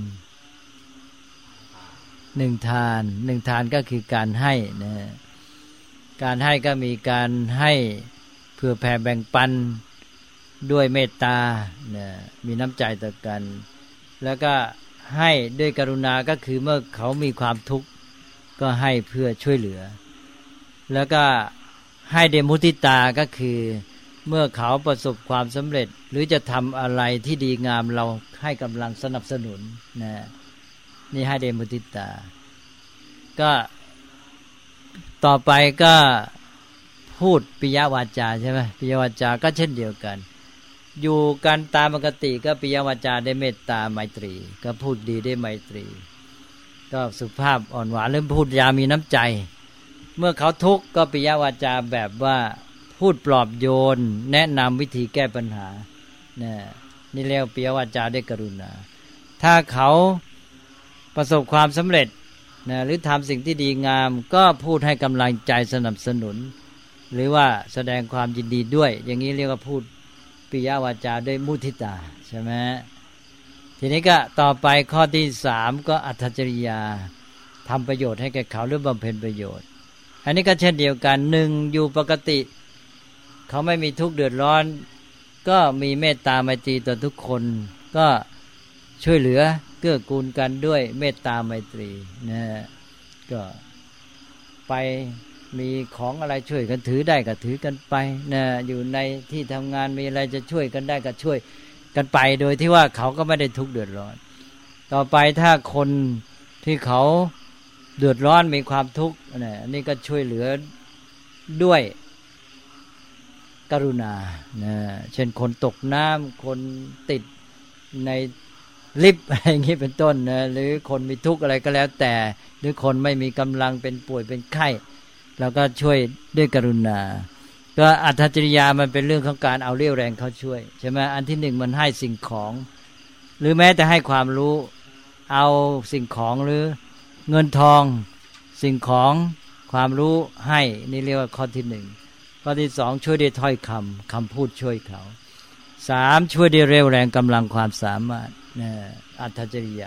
[SPEAKER 3] หนึ่งทานหนึ่งทานก็คือการให้นะการให้ก็มีการให้เพื่อแผ่แบ่งปันด้วยเมตตานะมีน้ำใจต่อกันแล้วก็ให้ด้วยกรุณาก็คือเมื่อเขามีความทุกข์ก็ให้เพื่อช่วยเหลือแล้วก็ให้ด้วยมุทิตาก็คือเมื่อเขาประสบความสำเร็จหรือจะทำอะไรที่ดีงามเราให้กำลังสนับสนุนนะนี่ให้ด้วยมุทิตาก็ต่อไปก็พูดปิยวาจาใช่ไหมปิยวาจาก็เช่นเดียวกันอยู่กันตามปกติก็ปิยวาจาได้เมตตาไมตรีก็พูดดีได้ไมตรีก็สุภาพอ่อนหวานหรือพูดยามีน้ำใจเมื่อเขาทุกข์ก็ปิยวาจาแบบว่าพูดปลอบโยนแนะนำวิธีแก้ปัญหาเนี่ยนี่เรียกปิยวาจาด้วยกรุณาถ้าเขาประสบความสำเร็จนะหรือทำสิ่งที่ดีงามก็พูดให้กำลังใจสนับสนุนหรือว่าแสดงความยินดีด้วยอย่างนี้เรียกว่าพูดปิยวาจาด้วยมุทิตาใช่ไหมทีนี้ก็ต่อไปข้อที่สามก็อัตถจริยาทำประโยชน์ให้แก่เขาหรือบำเพ็ญประโยชน์อันนี้ก็เช่นเดียวกันหนึ่งอยู่ปกติเขาไม่มีทุกข์เดือดร้อนก็มีเมตตาไมตรีต่อทุกคนก็ช่วยเหลือเกื้อกูลกันด้วยเมตตาไมตรีนะก็ไปมีของอะไรช่วยกันถือได้ก็ถือกันไปนะอยู่ในที่ทำงานมีอะไรจะช่วยกันได้ก็ช่วยกันไปโดยที่ว่าเขาก็ไม่ได้ทุกข์เดือดร้อนต่อไปถ้าคนที่เขาเดือดร้อนมีความทุกข์นะนี่ก็ช่วยเหลือด้วยกรุณานะเช่นคนตกน้ำคนติดในลิฟต์อะไรอย่างนี้เป็นต้นนะหรือคนมีทุกข์อะไรก็แล้วแต่หรือคนไม่มีกำลังเป็นป่วยเป็นไข้เราก็ช่วยด้วยกรุณาก็อัตถจริยามันเป็นเรื่องของการเอาเรี่ยวแรงเขาช่วยใช่ไหมอันที่หนึ่งมันให้สิ่งของหรือแม้แต่ให้ความรู้เอาสิ่งของหรือเงินทองสิ่งของความรู้ให้นี่เรียกว่าข้อที่หนึ่งข้อที่สองช่วยด้วยถ้อยคำคำพูดช่วยเขาสามช่วยด้วยเรี่ยวแรงกำลังความสามารถนะอัตถจริยา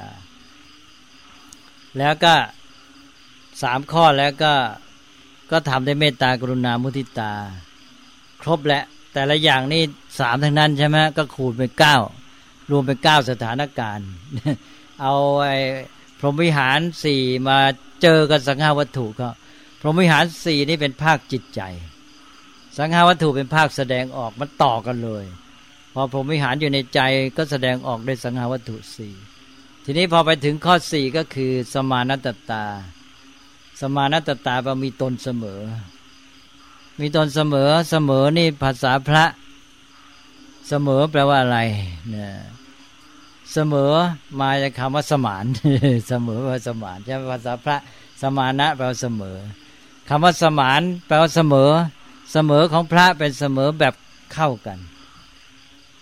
[SPEAKER 3] แล้วก็สามข้อแล้วก็ก็ทำได้เมตตากรุณามุทิตาครบแล้วแต่ละอย่างนี่สามทั้งนั้นใช่ไหมก็คูณเป็นเก้ารวมเป็นเก้าสถานการณ์เอาไอ้พรหมวิหารสี่มาเจอกับสังหาวัตถุก็พรหมวิหารสี่นี่เป็นภาคจิตใจสังหาวัตถุเป็นภาคแสดงออกมันต่อกันเลยพอพรหมวิหารอยู่ในใจก็แสดงออกด้วยสังหาวัตถุสี่ทีนี้พอไปถึงข้อสี่ก็คือสมานัตตตาสมานัตตตาแปลว่ามีตนเสมอมีตนเสมอเสมอนี่ภาษาพระเสมอแปลว่าอะไรเนี่ยเสมอมาจากคำว่าสมานเสมอแปลว่าสมานใช่ไหมภาษาพระสมานะแปลว่าเสมอคำว่าสมานแปลว่าเสมอเสมอของพระเป็นเสมอแบบเข้ากัน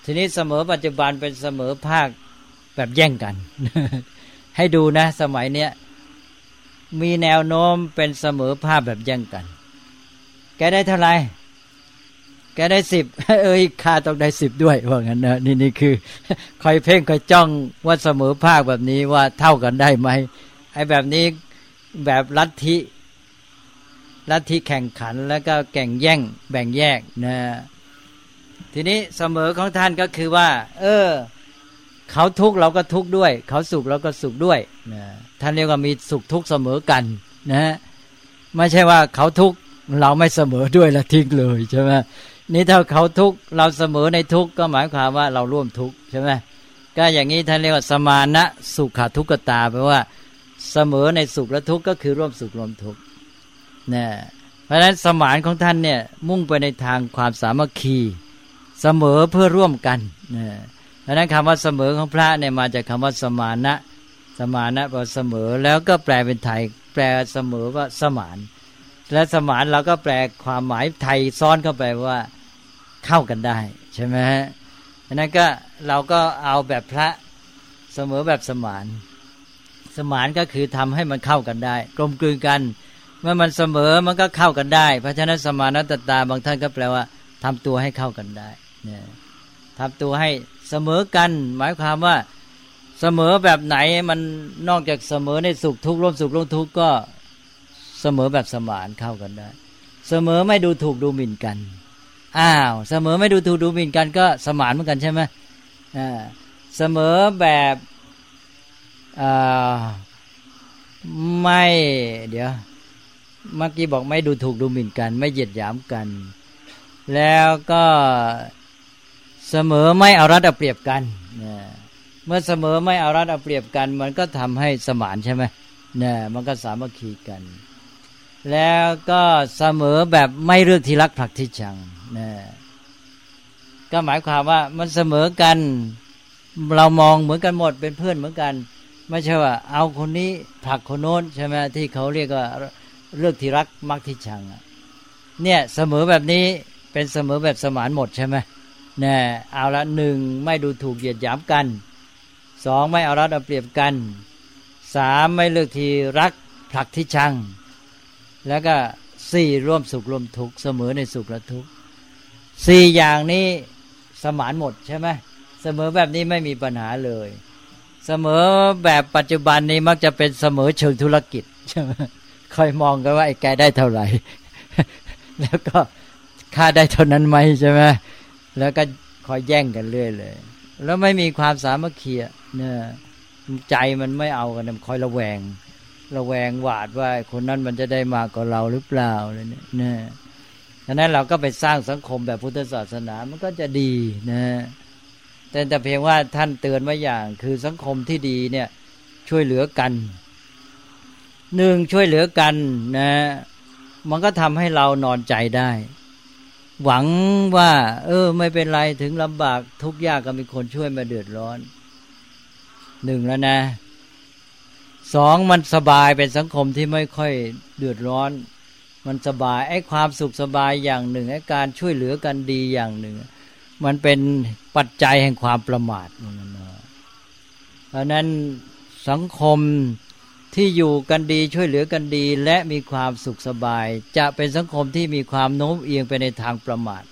[SPEAKER 3] ทีนี้เสมอปัจจุบันเป็นเสมอภาคแบบแย่งกัน ให้ดูนะสมัยเนี้ยมีแนวโน้มเป็นเสมอภาคแบบแย่งกันแกได้เท่าไหร่แกได้สิบ เอ้ยข้าต้องได้สิบด้วยว่างั้นนะนี่นี่คือคอยเพ่งคอยจ้องว่าเสมอภาคแบบนี้ว่าเท่ากันได้ไหมไอ้แบบนี้แบบลัทธิลัทธิแข่งขันแล้วก็แข่งแย่งแบ่งแยกนะทีนี้เสมอของท่านก็คือว่าเออเขาทุกข์เราก็ทุกข์ด้วยเขาสุขเราก็สุขด้วยนะท่านเรียกว่ามีสุขทุกข์เสมอกันนะไม่ใช่ว่าเขาทุกข์เราไม่เสมอด้วยแล้วทิ้งเลยใช่ไหมนี่ถ้าเขาทุกข์เราเสมอในทุกข์ก็หมายความว่าเราร่วมทุกข์ใช่ไหมก็อย่างนี้ท่านเรียกว่าสมานะสุขทุกขตาแปลว่าเสมอในสุขและทุกข์ก็คือร่วมสุขร่วมทุกข์นะเพราะฉะนั้นสมานของท่านเนี่ยมุ่งไปในทางความสามัคคีเสมอเพื่อร่วมกันนะเพราะฉะนั้นคำว่าเสมอของพระเนี่ยมาจากคำว่าสมานะสมานะแปลว่าเสมอแล้วก็แปลเป็นไทยแปลเสมอว่าสมานและสมานเราก็แปลความหมายไทยซ้อนเข้าไปว่าเข้ากันได้ใช่ไหมฮะเพราะนั้นก็เราก็เอาแบบพระเสมอแบบสมานสมานก็คือทำให้มันเข้ากันได้กลมกลืนกันเมื่อมันเสมอมันก็เข้ากันได้เพราะฉะนั้นสมานัตตาบางท่านก็แปลว่าทำตัวให้เข้ากันได้เนี่ยทำตัวให้เสมอกันหมายความว่าเสมอแบบไหนมันนอกจากเสมอในสุขทุกข์ร่วมสุขร่วมทุกข์ก็เสมอแบบสมานเข้ากันได้เสมอไม่ดูถูกดูหมิ่นกันอ้าวเสมอไม่ดูถูกดูหมิ่นกันก็สมานเหมือนกันใช่ไหมอ่าเสมอแบบอ่าไม่เดี๋ยวเมื่อกี้บอกไม่ดูถูกดูหมิ่นกันไม่เหยียดหยามกันแล้วก็เสมอไม่เอารัดเอาเปรียบกันเมื่อเสมอไม่เอารัดเอาเปรียบกันมันก็ทำให้สมานใช่ไหมเนี่ยมันก็สามัคคีกันแล้วก็เสมอแบบไม่เลือกที่รักผลักที่ชังเนี่ยก็หมายความว่ามันเสมอกันเรามองเหมือนกันหมดเป็นเพื่อนเหมือนกันไม่ใช่ว่าเอาคนนี้ผลักคนโน้นใช่ไหมที่เขาเรียกว่าเลือกที่รักมักที่ชังเนี่ยเสมอแบบนี้เป็นเสมอแบบสมานหมดใช่ไหมเนี่ยเอาละหนึ่งไม่ดูถูกเหยียดหยามกันสองไม่เอารัดเอาเปรียบกันสามไม่เลือกที่รักผลักที่ชังแล้วก็สี่ร่วมสุขร่วมทุกข์เสมอในสุขและทุกข์สี่อย่างนี้สมานหมดใช่ไหมเสมอแบบนี้ไม่มีปัญหาเลยเสมอแบบปัจจุบันนี้มักจะเป็นเสมอเชิงธุรกิจใช่ไหมคอยมองกันว่าไอ้แกได้เท่าไหร่แล้วก็ค่าได้เท่านั้นไหมใช่ไหมแล้วก็คอยแย่งกันเรื่อยเลยแล้วไม่มีความสามัคคีเนี่ยใจมันไม่เอากันมันคอยระแวงระแวงหวาดว่าคนนั้นมันจะได้มากกว่าเราหรือเปล่าเนี่ยเนี่ยฉะนั้นเราก็ไปสร้างสังคมแบบพุทธศาสนามันก็จะดีนะแต่แต่เพียงว่าท่านเตือนไว้อย่างคือสังคมที่ดีเนี่ยช่วยเหลือกันหนึ่งช่วยเหลือกันนะมันก็ทำให้เรานอนใจได้หวังว่าเออไม่เป็นไรถึงลำบากทุกข์ยากก็มีคนช่วยมาเดือดร้อนหนึ่งแล้วนะสองมันสบายเป็นสังคมที่ไม่ค่อยเดือดร้อนมันสบายไอ้ความสุขสบายอย่างหนึ่งไอ้การช่วยเหลือกันดีอย่างหนึ่งมันเป็นปัจจัยแห่งความประมาทเพราะนั้นสังคมที่อยู่กันดีช่วยเหลือกันดีและมีความสุขสบายจะเป็นสังคมที่มีความโน้มเอียงไปในทางประมาท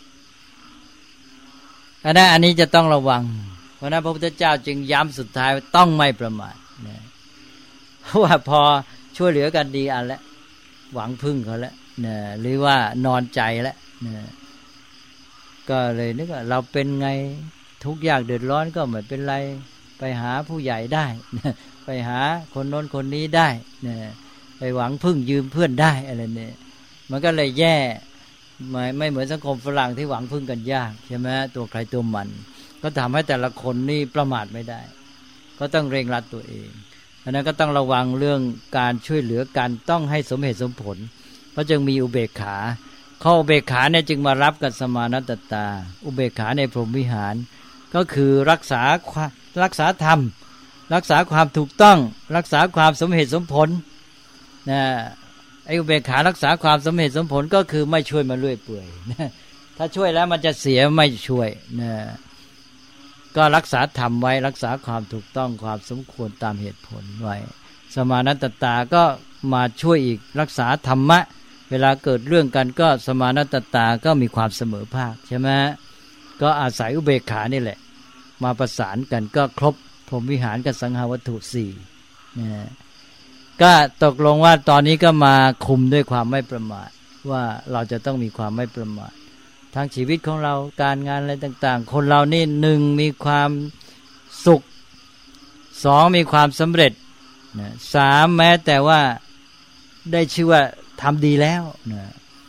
[SPEAKER 3] อันนั้นอันนี้จะต้องระวังเพราะนั้นพระพุทธเจ้าจึงย้ำสุดท้ายว่าต้องไม่ประมาทนะเพราะว่าพอช่วยเหลือกันดีอันแล้วหวังพึ่งเขาแล้วนะหรือว่านอนใจแล้วนะก็เลยนึกว่าเราเป็นไงทุกข์ยากเดือดร้อนก็ไม่เป็นไรไปหาผู้ใหญ่ได้นะไปหาคนโน้นคนนี้ได้นะไปหวังพึ่งยืมเพื่อนได้อะไรเนี่ยมันก็เลยแย่ไม่ไม่เหมือนสังคมฝรั่งที่หวังพึ่งกันยากใช่ไหมตัวใครตัวมันก็ทำให้แต่ละคนนี่ประมาทไม่ได้ก็ต้องเร่งรัดตัวเองเพราะนั้นก็ต้องระวังเรื่องการช่วยเหลือกันต้องให้สมเหตุสมผลเพราะจึงมีอุเบกขาข้ออุเบกขาเนี่ยจึงมารับกับสมานัตตาอุเบกขาในพรหมวิหารก็คือรักษารักษาธรรมรักษาความถูกต้องรักษาความสมเหตุสมผลนะไอ้อุเบกขารักษาความสมเหตุสมผลก็คือไม่ช่วยมาเรื่อยเปื่อยนะถ้าช่วยแล้วมันจะเสียไม่ช่วยนะก็รักษาธรรมไว้รักษาความถูกต้องความสมควรตามเหตุผลไว้สมานัตตาก็มาช่วยอีกรักษาธรรมะเวลาเกิดเรื่องกันก็สมานัตตาก็มีความเสมอภาคใช่ไหมก็อาศัยอุเบกขานี่แหละมาประสานกันก็ครบพรหมวิหารกับสังหาวัตถุสี่นะก็ตกลงว่าตอนนี้ก็มาคุมด้วยความไม่ประมาทว่าเราจะต้องมีความไม่ประมาททั้งชีวิตของเราการงานอะไรต่างๆคนเรานี่หนึ่งมีความสุขสองมีความสำเร็จนะสามแม้แต่ว่าได้ชื่อว่าทำดีแล้วนะ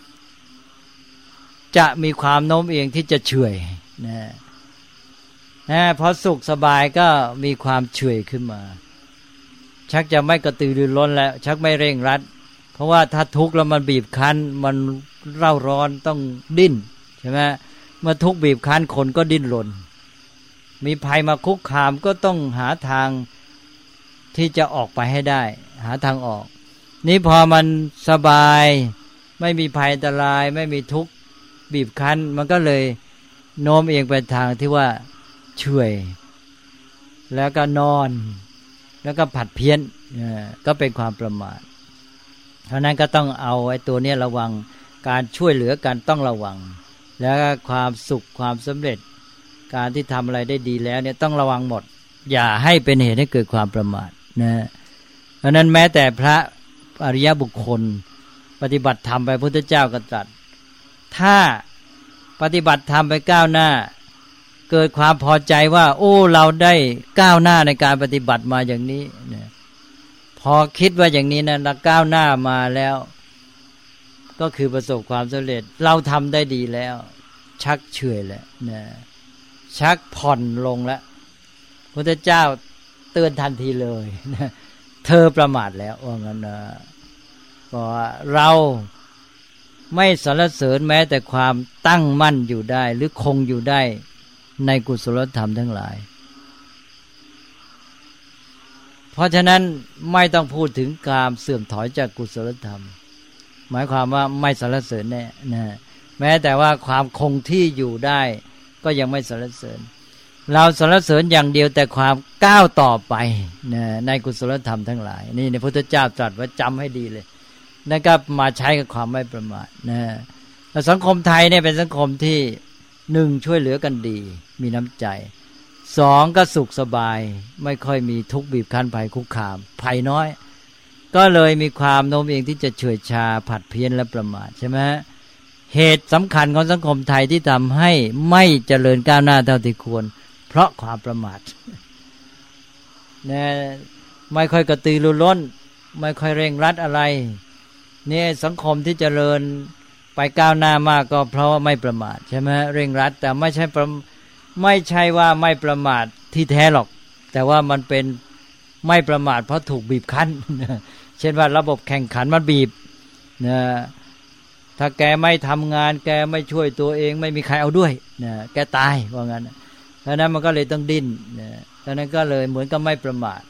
[SPEAKER 3] จะมีความโน้มเอียงที่จะเฉื่อยนะนะพอสุขสบายก็มีความเฉื่อยขึ้นมาชักจะไม่กระตือรือร้นแล้วชักไม่เร่งรัดเพราะว่าถ้าทุกข์แล้วมันบีบคั้นมันเร่าร้อนต้องดิ้นใช่ไหมเมื่อทุกข์บีบคั้นคนก็ดิ้นรนมีภัยมาคุกคามก็ต้องหาทางที่จะออกไปให้ได้หาทางออกนี่พอมันสบายไม่มีภัยอันตรายไม่มีทุกข์บีบคั้นมันก็เลยโน้มเอียงไปทางที่ว่าเฉื่อยแล้วก็นอนแล้วก็ผัดเพี้ยนก็เป็นความประมาทเพราะนั้นก็ต้องเอาไอ้ตัวนี้ระวังการช่วยเหลือกันต้องระวังแล้วก็ความสุขความสำเร็จการที่ทำอะไรได้ดีแล้วเนี่ยต้องระวังหมดอย่าให้เป็นเหตุให้เกิดความประมาทนะเพราะนั้นแม้แต่พระอริยบุคคลปฏิบัติธรรมไปพุทธเจ้าก็ตรัสถ้าปฏิบัติธรรมไปก้าวหน้าเกิดความพอใจว่าโอ้เราได้ก้าวหน้าในการปฏิบัติมาอย่างนี้นะพอคิดว่าอย่างนี้นะเราก้าวหน้ามาแล้วก็คือประสบความสำเร็จเราทำได้ดีแล้วชักเฉื่อยแล้วนะชักผ่อนลงแล้วพุทธเจ้าเตือนทันทีเลยนะเธอประมาทแล้วว่างั้นนะก็เราไม่สรรเสริญแม้แต่ความตั้งมั่นอยู่ได้หรือคงอยู่ได้ในกุศลธรรมทั้งหลายเพราะฉะนั้นไม่ต้องพูดถึงการเสื่อมถอยจากกุศลธรรมหมายความว่าไม่สรรเสริญแน่นะแม้แต่ว่าความคงที่อยู่ได้ก็ยังไม่สรรเสริญเราสรรเสริญอย่างเดียวแต่ความก้าวต่อไปนะในกุศลธรรมทั้งหลายนี่ในพระพุทธเจ้าตรัสไว้จำให้ดีเลยนั่นก็มาใช้กับความไม่ประมาทนะสังคมไทยเนี่ยเป็นสังคมที่หนึ่งช่วยเหลือกันดีมีน้ำใจสองก็สุขสบายไม่ค่อยมีทุกข์บีบคั้นภัยคุกคามภัยน้อยก็เลยมีความโน้มเอียงที่จะเฉื่อยชาผัดเพี้ยนและประมาทใช่ไหมเหตุสำคัญของสังคมไทยที่ทำให้ไม่เจริญก้าวหน้าเท่าที่ควรเพราะความประมาทเนี่ยไม่ค่อยกระตือรือร้นไม่ค่อยเร่งรัดอะไรเนี่ยสังคมที่เจริญไปก้าวหน้ามากก็เพราะว่าไม่ประมาทใช่ไหมเร่งรัดแต่ไม่ใช่ไม่ใช่ว่าไม่ประมาทที่แท้หรอกแต่ว่ามันเป็นไม่ประมาทเพราะถูกบีบคั้นเช่นว่าระบบแข่งขันมันบีบนะถ้าแกไม่ทำงานแกไม่ช่วยตัวเองไม่มีใครเอาด้วยนะแกตายว่างั้นเพราะนั้นมันก็เลยต้องดิ้นนะเพราะนั้นก็เลยเหมือนกับไม่ประมาท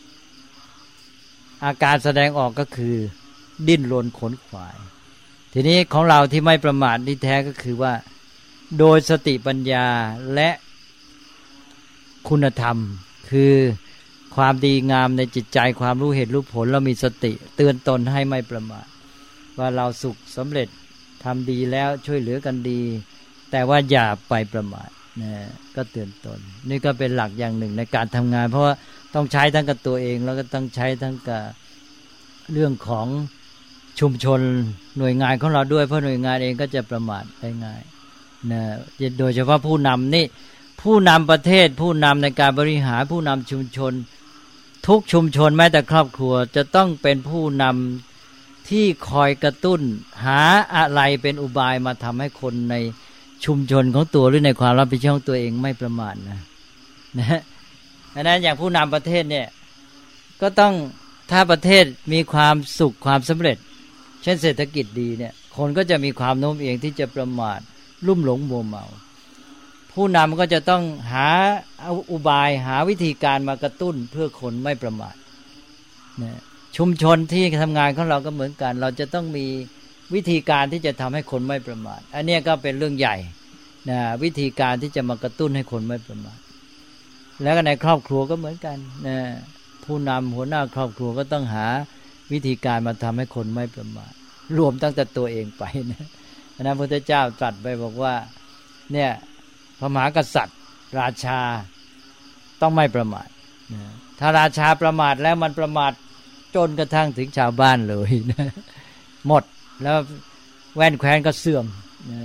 [SPEAKER 3] อาการแสดงออกก็คือดิ้นรนขนขวายทีนี้ของเราที่ไม่ประมาทที่แท้ก็คือว่าโดยสติปัญญาและคุณธรรมคือความดีงามในจิตใจความรู้เหตุรู้ผลเรามีสติเตือนตนให้ไม่ประมาทว่าเราสุขสำเร็จทำดีแล้วช่วยเหลือกันดีแต่ว่าอย่าไปประมาทนะก็เตือนตนนี่ก็เป็นหลักอย่างหนึ่งในการทำงานเพราะว่าต้องใช้ทั้งกับตัวเองแล้วก็ต้องใช้ทั้งกับเรื่องของชุมชนหน่วยงานของเราด้วยเพราะหน่วยงานเองก็จะประมาทได้ง่ายนะโดยเฉพาะผู้นำนี่ผู้นำประเทศผู้นำในการบริหารผู้นำชุมชนทุกชุมชนแม้แต่ครอบครัวจะต้องเป็นผู้นำที่คอยกระตุ้นหาอะไรเป็นอุบายมาทำให้คนในชุมชนของตัวหรือในความรับผิดชอบของตัวเองไม่ประมาทนะนะดังนั้นอย่างผู้นำประเทศเนี่ยก็ต้องถ้าประเทศมีความสุขความสำเร็จเช่นเศรษฐกิจดีเนี่ยคนก็จะมีความโน้มเอียงที่จะประมาทลุ่มหลงมัวเมาผู้นำก็จะต้องหาอุบายหาวิธีการมากระตุ้นเพื่อคนไม่ประมาทนะชุมชนที่ทำงานของเราก็เหมือนกันเราจะต้องมีวิธีการที่จะทำให้คนไม่ประมาทอันนี้ก็เป็นเรื่องใหญ่นะวิธีการที่จะมากระตุ้นให้คนไม่ประมาทแล้วก็ในครอบครัวก็เหมือนกันนะผู้นำหัวหน้าครอบครัวก็ต้องหาวิธีการมาทำให้คนไม่ประมาทรวมตั้งแต่ตัวเองไปนะพระพุทธเจ้าตรัสไปบอกว่าเนี่ยพระมหากษัตริย์ราชาต้องไม่ประมาทนะถ้าราชาประมาทแล้วมันประมาทจนกระทั่งถึงชาวบ้านเลยนะหมดแล้วแว่นแคว้นก็เสื่อมนะ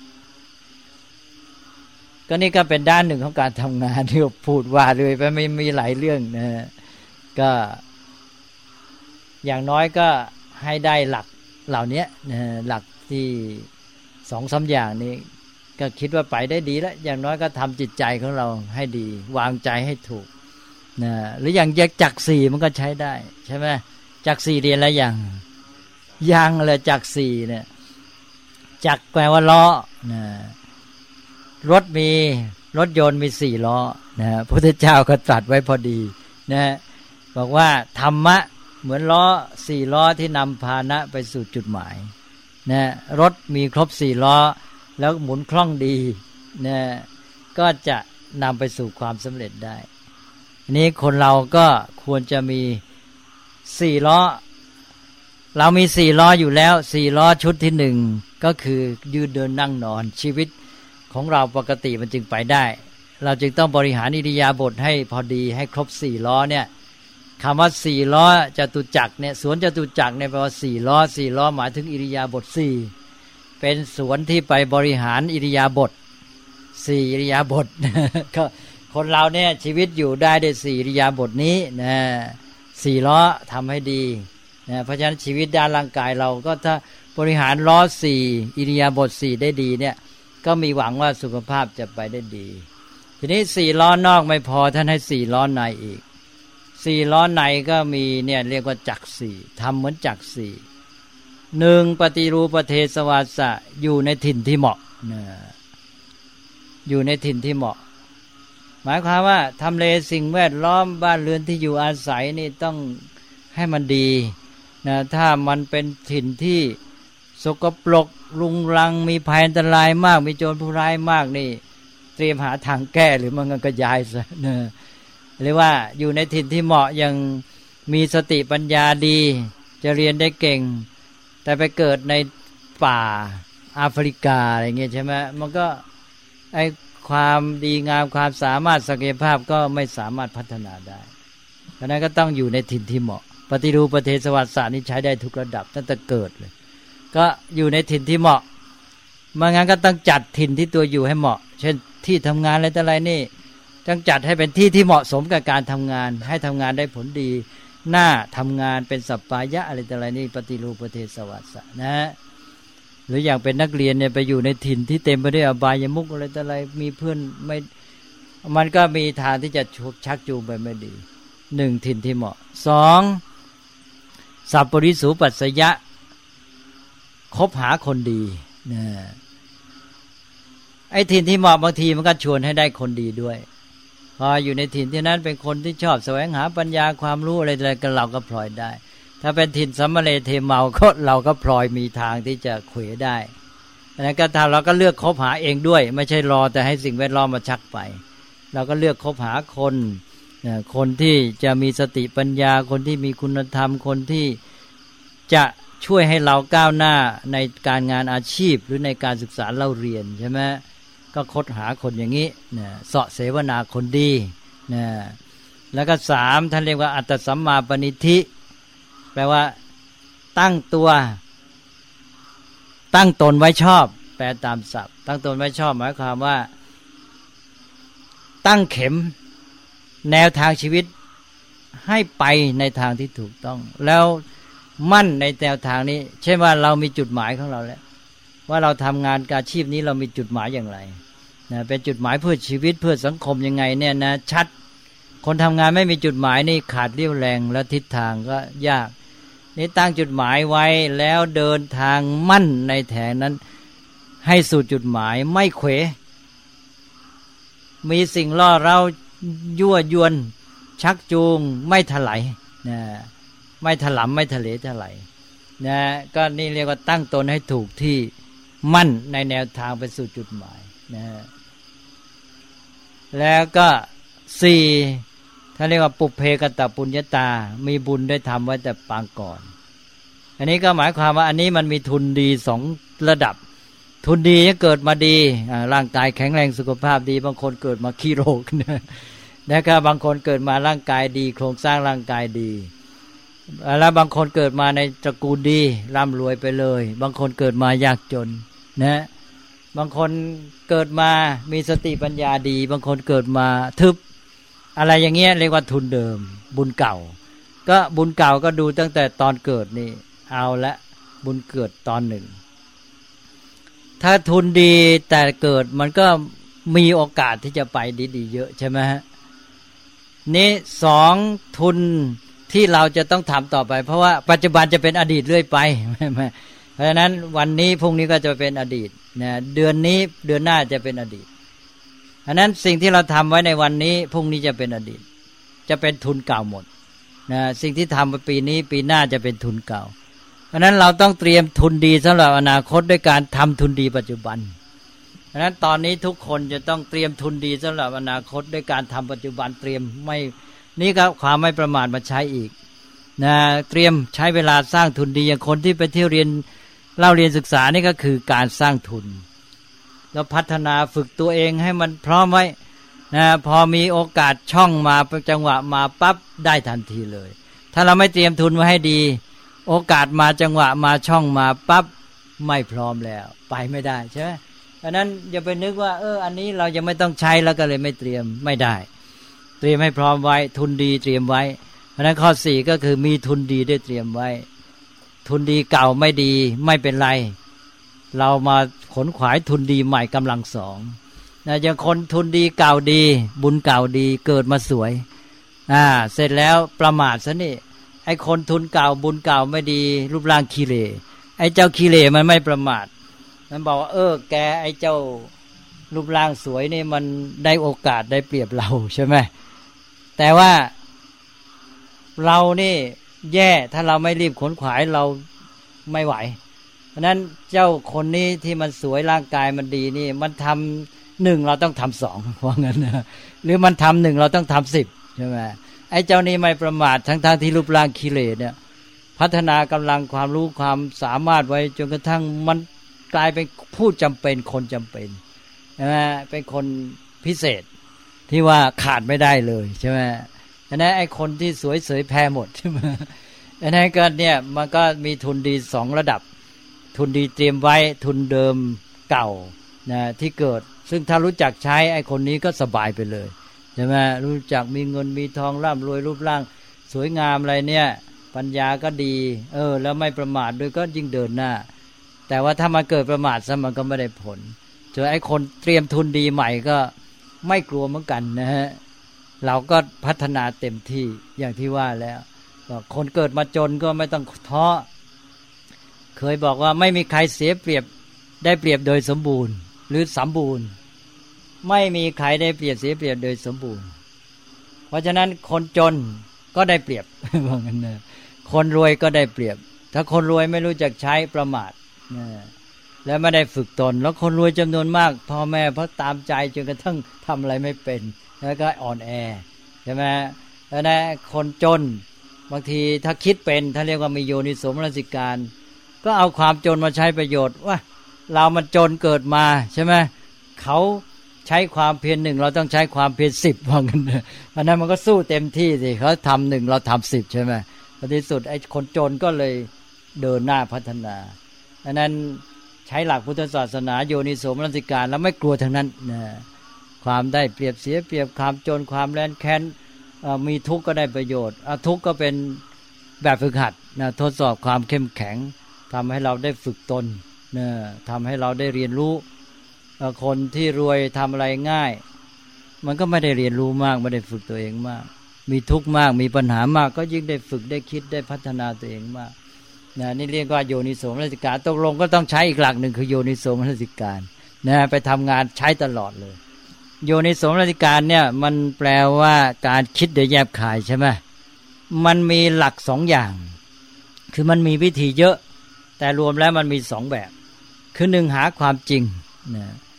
[SPEAKER 3] ก็นี่ก็เป็นด้านหนึ่งของการทำงานที่พูดว่าเลยไปไม่มีหลายเรื่องนะก็อย่างน้อยก็ให้ได้หลักเหล่านี้นะหลักที่สองสามอย่างนี้ก็คิดว่าไปได้ดีแล้วอย่างน้อยก็ทำจิตใจของเราให้ดีวางใจให้ถูกนะหรืออย่างแยกจักสี่มันก็ใช้ได้ใช่ไหมจักสี่เรียนแล้วยังยังเลยจักสี่เนี่ยจักแปลว่าล้อนะรถมีรถยนต์มีสี่ล้อนะพระพุทธเจ้าก็ตรัสไว้พอดีนะบอกว่าธรรมะเหมือนล้อสี่ล้อที่นำพาหนะไปสู่จุดหมายนะรถมีครบสี่ล้อแล้วหมุนคล่องดีนะก็จะนำไปสู่ความสำเร็จได้นี้คนเราก็ควรจะมีสี่ล้อเรามีสี่ล้ออยู่แล้วสี่ล้อชุดที่หนึ่งก็คือยืนเดินนั่งนอนชีวิตของเราปกติมันจึงไปได้เราจึงต้องบริหารอิริยาบถให้พอดีให้ครบสี่ล้อเนี่ยคำว่าสี่ล้อจตุจักรเนี่ยสวนจตุจักรเนี่ยแปลว่าสี่ล้อสี่ล้อหมายถึงอิริยาบถสี่เป็นสวนที่ไปบริหารอิริยาบถสี่อิริยาบถก็คนเราเนี่ยชีวิตอยู่ได้ด้วยสี่อิริยาบถนี้นะสี่ล้อทำให้ดีนะเพราะฉะนั้นชีวิตด้านร่างกายเราก็ถ้าบริหารล้อสี่อิริยาบถสี่ได้ดีเนี่ยก็มีหวังว่าสุขภาพจะไปได้ดีทีนี้สี่ล้อนอกไม่พอท่านให้สี่ล้อในอีกสี่ล้อในก็มีเนี่ยเรียกว่าจักรสี่ทำเหมือนจักรสี่หนึ่งปฏิรูปเทศวาสะอยู่ในถิ่นที่เหมาะนะอยู่ในถิ่นที่เหมาะหมายความว่าทำเลสิ่งแวดล้อมบ้านเรือนที่อยู่อาศัยนี่ต้องให้มันดีนะถ้ามันเป็นถิ่นที่สกปรกรุงรังมีภัยอันตรายมากมีโจรผู้ร้ายมากนี่เตรียมหาทางแก้หรือมันก็ย้ายซะนะหรือว่าอยู่ในถิ่นที่เหมาะยังมีสติปัญญาดีจะเรียนได้เก่งแต่ไปเกิดในป่าแอฟริกาอะไรเงี้ยใช่ไหมมันก็ไอความดีงามความสามารถศักยภาพก็ไม่สามารถพัฒนาได้เพราะนั้นก็ต้องอยู่ในถิ่นที่เหมาะปฏิรูปประเทศวัสดิ์นี่ใช้ได้ทุกระดับตั้งแต่เกิดเลยก็อยู่ในถิ่นที่เหมาะไม่งั้นก็ต้องจัดถิ่นที่ตัวอยู่ให้เหมาะเช่นที่ทำงานอะไรต่ออะไรนี่ต้องจัดให้เป็นที่ที่เหมาะสมกับการทำงานให้ทำงานได้ผลดีหน้าทำงานเป็นสัปปายะอะไรต่ออะไรนี่ปฏิรูปประเทศวัสดิ์นะหรืออย่างเป็นนักเรียนเนี่ยไปอยู่ในถิ่นที่เต็มไปด้วยอบายมุขอะไรต่ออะไรมีเพื่อนไม่มันก็มีทางที่จะชักจูงไปไม่ดีหนึ่งถิ่นที่เหมาะสองสัพปริสูปัสสยะคบหาคนดีนะไอ้ถิ่นที่เหมาะบางทีมันก็ชวนให้ได้คนดีด้วยพออยู่ในถิ่นที่นั้นเป็นคนที่ชอบแสวงหาปัญญาความรู้อะไรอะไรกันเราก็พลอยได้ถ้าเป็นถิ่นสัมมะเลเทเมาก็เราก็พลอยมีทางที่จะเขวได้ดังนั้นก็ถ้าเราก็เลือกคบหาเองด้วยไม่ใช่รอแต่ให้สิ่งแวดล้อมมาชักไปเราก็เลือกคบหาคนคนที่จะมีสติปัญญาคนที่มีคุณธรรมคนที่จะช่วยให้เราก้าวหน้าในการงานอาชีพหรือในการศึกษาเล่าเรียนใช่ไหมก็คบหาคนอย่างนี้เนี่ยเสาะเสวนาคนดีนะแล้วก็สามท่านเรียกว่าอัตตสัมมาปณิธิแปลว่าตั้งตัวตั้งตนไว้ชอบแปลตามศัพท์ตั้งตนไว้ชอบหมายความว่าตั้งเข็มแนวทางชีวิตให้ไปในทางที่ถูกต้องแล้วมั่นในแนวทางนี้เช่นว่าเรามีจุดหมายของเราแล้วว่าเราทำงานอาชีพนี้เรามีจุดหมายอย่างไรนะเป็นจุดหมายเพื่อชีวิตเพื่อสังคมยังไงเนี่ยนะชัดคนทำงานไม่มีจุดหมายนี่ขาดเรี่ยวแรงและทิศทางก็ยากนี่ตั้งจุดหมายไว้แล้วเดินทางมั่นในแถวนั้นให้สู่จุดหมายไม่เขวมีสิ่งล่อเรายั่วยวนชักจูงไม่ถลายนะไม่ถลำไม่ทะเลถลายนะก็นี่เรียกว่าตั้งตนให้ถูกที่มั่นในแนวทางไปสู่จุดหมายนะแล้วก็สี่ถ้าเรียกว่าปุเพกตปุญญาตามีบุญได้ทำไว้แต่ปางก่อนอันนี้ก็หมายความว่าอันนี้มันมีทุนดีสองระดับทุนดีเกิดมาดีร่างกายแข็งแรงสุขภาพดีบางคนเกิดมาขี้โรคนะครับบางคนเกิดมาร่างกายดีโครงสร้างร่างกายดีแล้วบางคนเกิดมาในตระกูลดีร่ำรวยไปเลยบางคนเกิดมายากจนนะบางคนเกิดมามีสติปัญญาดีบางคนเกิดมาทึบอะไรอย่างเงี้ยเรียกว่าทุนเดิมบุญเก่าก็บุญเก่าก็ดูตั้งแต่ตอนเกิดนี่เอาละบุญเกิดตอนหนึ่งถ้าทุนดีแต่เกิดมันก็มีโอกาสที่จะไปดีๆเยอะใช่ไหมฮะนี่สองทุนที่เราจะต้องทำต่อไปเพราะว่าปัจจุบันจะเป็นอดีตเรื่อยไปเพราะฉะนั้นวันนี้พรุ่งนี้ก็จะเป็นอดีตนะเดือนนี้เดือนหน้าจะเป็นอดีตเพราะนั้นสิ่งที่เราทำไว้ในวันนี้พรุ่งนี้จะเป็นอดีตจะเป็นทุนเก่าหมดนะสิ่งที่ทำไปปีนี้ปีหน้าจะเป็นทุนเก่าเพราะนั้นเราต้องเตรียมทุนดีสำหรับอนาคตด้วยการทำทุนดีปัจจุบันเพราะนั้นตอนนี้ทุกคนจะต้องเตรียมทุนดีสำหรับอนาคตด้วยการทำปัจจุบันเตรียมไม่นี่ก็ความไม่ประมาทมาใช้อีกนะเตรียมใช้เวลาสร้างทุนดีอย่างคนที่ไปเที่ยวเรียนเล่าเรียนศึกษานี่ก็คือการสร้างทุนแล้วพัฒนาฝึกตัวเองให้มันพร้อมไว้นะพอมีโอกาสช่องมาจังหวะมาปั๊บได้ทันทีเลยถ้าเราไม่เตรียมทุนไว้ให้ดีโอกาสมาจังหวะมาช่องมาปั๊บไม่พร้อมแล้วไปไม่ได้ใช่ไหมเพราะนั้นอย่าไปนึกว่าเอออันนี้เรายังไม่ต้องใช้แล้วก็เลยไม่เตรียมไม่ได้เตรียมให้พร้อมไว้ทุนดีเตรียมไว้เพราะนั้นข้อสี่ก็คือมีทุนดีได้เตรียมไว้ทุนดีเก่าไม่ดีไม่เป็นไรเรามาขนขวายทุนดีใหม่กำลังสองนะอย่างคนทุนดีเก่าดีบุญเก่าดีเกิดมาสวยอ่าเสร็จแล้วประมาทซะนี่ไอ้คนทุนเก่าบุญเก่าไม่ดีรูปร่างขี้เหร่ไอ้เจ้าขี้เหร่มันไม่ประมาทมันบอกว่าเออแกไอ้เจ้ารูปร่างสวยนี่มันได้โอกาสได้เปรียบเราใช่ไหมแต่ว่าเรานี่แย่ถ้าเราไม่รีบขนขวายเราไม่ไหวเพราะนั้นเจ้าคนนี้ที่มันสวยร่างกายมันดีนี่มันทำหนึ่งเราต้องทำสองเพราะงั้นนะหรือมันทำหนึ่งเราต้องทำสิบใช่ไหมไอ้เจ้านี้ไม่ประมาททั้งๆ ท, ที่รูปร่างขี้เหร่เนี่ยพัฒนากำลังความรู้ความสามารถไว้จนกระทั่งมันกลายเป็นผู้จำเป็นคนจำเป็นใช่ไหมเป็นคนพิเศษที่ว่าขาดไม่ได้เลยใช่ไหมอันนั้นไอ้คนที่สวยเสยแพ้หมดใช่ไหมอันนั้นก็เนี่ยมันก็มีทุนดีสองระดับทุนดีเตรียมไว้ทุนเดิมเก่านะที่เกิดซึ่งถ้ารู้จักใช้ไอ้คนนี้ก็สบายไปเลยใช่ไหมรู้จักมีเงินมีทองร่ำรวยรูปร่างสวยงามอะไรเนี่ยปัญญาก็ดีเออแล้วไม่ประมาทด้วยก็ยิ่งเดินหน้าแต่ว่าถ้ามันเกิดประมาทซะมันก็ไม่ได้ผลเจอไอ้คนเตรียมทุนดีใหม่ก็ไม่กลัวเหมือนกันนะฮะเราก็พัฒนาเต็มที่อย่างที่ว่าแล้วคนเกิดมาจนก็ไม่ต้องท้อเคยบอกว่าไม่มีใครเสียเปรียบได้เปรียบโดยสมบูรณ์หรือสมบูรณ์ไม่มีใครได้เปรียบเสียเปรียบโดยสมบูรณ์เพราะฉะนั้นคนจนก็ได้เปรียบว่างั้นนะคนรวยก็ได้เปรียบถ้าคนรวยไม่รู้จักใช้ประมาทนะแล้วไม่ได้ฝึกตนแล้วคนรวยจำนวนมากพ่อแม่เพราะตามใจจนกระทั่งทำอะไรไม่เป็นแล้วก็อ่อนแอใช่ไหมแล้วนะคนจนบางทีถ้าคิดเป็นถ้าเรียกว่ามีโยนิโสมนสิการก็เอาความจนมาใช้ประโยชน์ว่าเรามันจนเกิดมาใช่ไหมเขาใช้ความเพียรหนึ่งเราต้องใช้ความเพียรสิบว่างั้นเพราะนั้นมันก็สู้เต็มที่สิเขาทำหนึ่งเราทำสิบใช่ไหมในที่สุดไอ้คนจนก็เลยเดินหน้าพัฒนาอันนั้นใช้หลักพุทธศาสนาโยนิโสมนสิการแล้วไม่กลัวทั้งนั้นนะความได้เปรียบเสียเปรียบความจนความแร้นแค้นมีทุกข์ก็ได้ประโยชน์ทุกข์ก็เป็นแบบฝึกหัดนะทดสอบความเข้มแข็งทำให้เราได้ฝึกตนนะทำให้เราได้เรียนรู้คนที่รวยทำอะไรง่ายมันก็ไม่ได้เรียนรู้มากไม่ได้ฝึกตัวเองมากมีทุกข์มากมีปัญหามากก็ยิ่งได้ฝึกได้คิดได้พัฒนาตัวเองมากนะนี่เรียกว่าโยนิโสมนสิการตกลงก็ต้องใช้อีกหลักหนึ่งคือโยนิโสมนสิการนะไปทำงานใช้ตลอดเลยโยนิโสมนสิการเนี่ยมันแปลว่าการคิดโดยแยบคายใช่ไหมมันมีหลักสองอย่างคือมันมีวิธีเยอะแต่รวมแล้วมันมีสองแบบคือหนึ่งหาความจริงนะ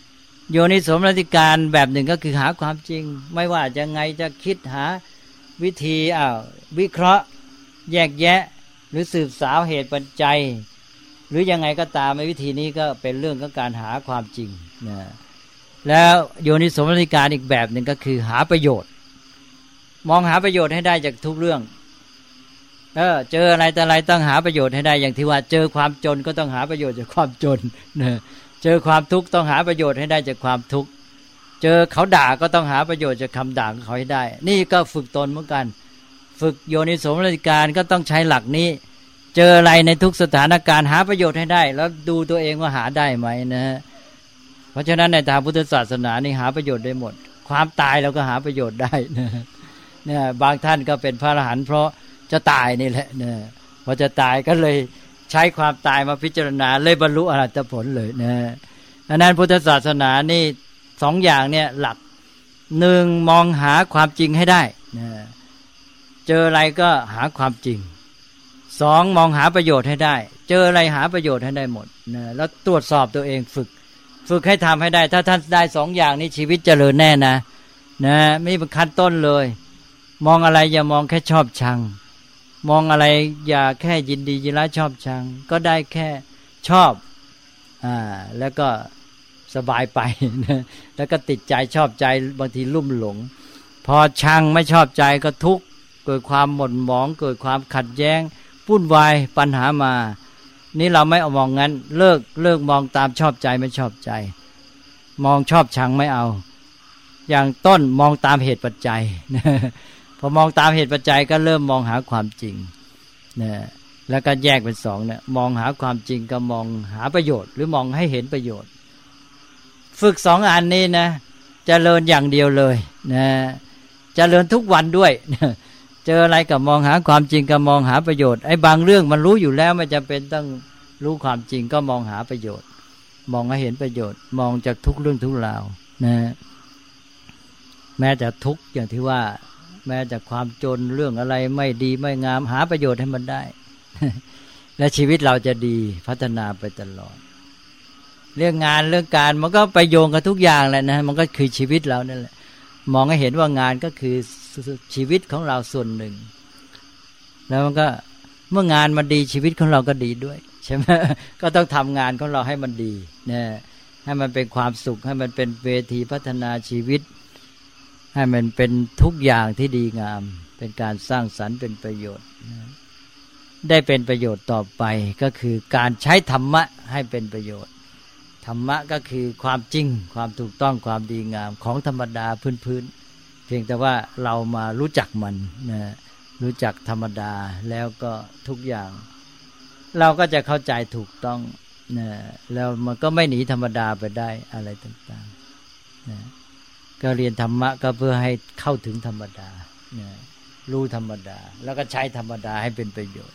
[SPEAKER 3] โยนิโสมนสิการแบบหนึ่งก็คือหาความจริงไม่ว่าจะไงจะคิดหาวิธีอ้าววิเคราะห์แยกแยะหรือสืบสาวเหตุปัจจัยหรือยังไงก็ตามในวิธีนี้ก็เป็นเรื่องของการหาความจริงนะแล้วโยนิโสมนสิการอีกแบบหนึ่งก็คือหาประโยชน์มองหาประโยชน์ให้ได้จากทุกเรื่องเออเจออะไรแต่อะไรต้องหาประโยชน์ให้ได้อย่างที่ว่าเจอความจนก็ต้องหาประโยชน์จากความจนนะเจอความทุกข์ต้องหาประโยชน์ให้ได้จากความทุกข์เจอเขาด่าก็ต้องหาประโยชน์จากคำด่าของเขาให้ได้นี่ก็ฝึกตนเหมือนกันฝึกโยนิโสมนสิการก็ต้องใช้หลักนี้เจออะไรในทุกสถานการณ์หาประโยชน์ให้ได้แล้วดูตัวเองว่าหาได้ไหมนะเพราะฉะนั้นในทางพุทธศาสนานี่หาประโยชน์ได้หมดความตายเราก็หาประโยชน์ได้นะเนี่ยบางท่านก็เป็นพระอรหันต์เพราะจะตายนี่แหละนะพอจะตายก็เลยใช้ความตายมาพิจารณาเลยบรรลุอรหัตผลเลยนะดังนั้นพุทธศาสนานี่สองอย่างเนี่ยหลักหนึ่งมองหาความจริงให้ได้นะเจออะไรก็หาความจริงสองมองหาประโยชน์ให้ได้เจออะไรหาประโยชน์ให้ได้หมดนะแล้วตรวจสอบตัวเองฝึกฝึกให้ทำให้ได้ถ้าท่านได้สองอย่างนี้ชีวิตเจริญแน่นะนะไม่เป็นขั้นต้นเลยมองอะไรอย่ามองแค่ชอบชังมองอะไรอย่าแค่ยินดียินร้ายชอบชังก็ได้แค่ชอบอ่าแล้วก็สบายไปนะแล้วก็ติดใจชอบใจบางทีลุ่มหลงพอชังไม่ชอบใจก็ทุกข์เกิดความหม่นหมองเกิดความขัดแย้งวุ่นวายปัญหามานี่เราไม่เอามองงั้นเลิกเลิกมองตามชอบใจไม่ชอบใจมองชอบชังไม่เอาอย่างต้นมองตามเหตุปัจจัยพอมองตามเหตุปัจจัยก็เริ่มมองหาความจริงนะแล้วก็แยกเป็นสองเนี่ยมองหาความจริงกับมองหาประโยชน์หรือมองให้เห็นประโยชน์ฝึกสองอันนี้นะเจริญอย่างเดียวเลยนะเจริญทุกวันด้วยเจออะไรกับมองหาความจริงกับมองหาประโยชน์ไอ้บางเรื่องมันรู้อยู่แล้วไม่จำเป็นต้องรู้ความจริงก็มองหาประโยชน์มองให้เห็นประโยชน์มองจากทุกเรื่องทุกราวนะแม้แต่ทุกอย่างที่ว่าแม้แต่ความจนเรื่องอะไรไม่ดีไม่งามหาประโยชน์ให้มันได้ และชีวิตเราจะดีพัฒนาไปตลอดเรื่องงานเรื่องการมันก็ไปโยงกับทุกอย่างแหละนะมันก็คือชีวิตเรานั่นแหละมองให้เห็นว่างานก็คือชีวิตของเราส่วนหนึ่งแล้วมันก็เมื่องานมันดีชีวิตของเราก็ดีด้วยใช่ไหมก็ต้องทำงานของเราให้มันดีนะให้มันเป็นความสุขให้มันเป็นเวทีพัฒนาชีวิตให้มันเป็นทุกอย่างที่ดีงามเป็นการสร้างสรรค์เป็นประโยชน์ได้เป็นประโยชน์ต่อไปก็คือการใช้ธรรมะให้เป็นประโยชน์ธรรมะก็คือความจริงความถูกต้องความดีงามของธรรมดาพื้นๆเพียงแต่ว่าเรามารู้จักมันนะรู้จักธรรมดาแล้วก็ทุกอย่างเราก็จะเข้าใจถูกต้องนะแล้วมันก็ไม่หนีธรรมดาไปได้อะไรต่างๆนะก็เรียนธรรมะก็เพื่อให้เข้าถึงธรรมดานะรู้ธรรมดาแล้วก็ใช้ธรรมดาให้เป็นประโยชน์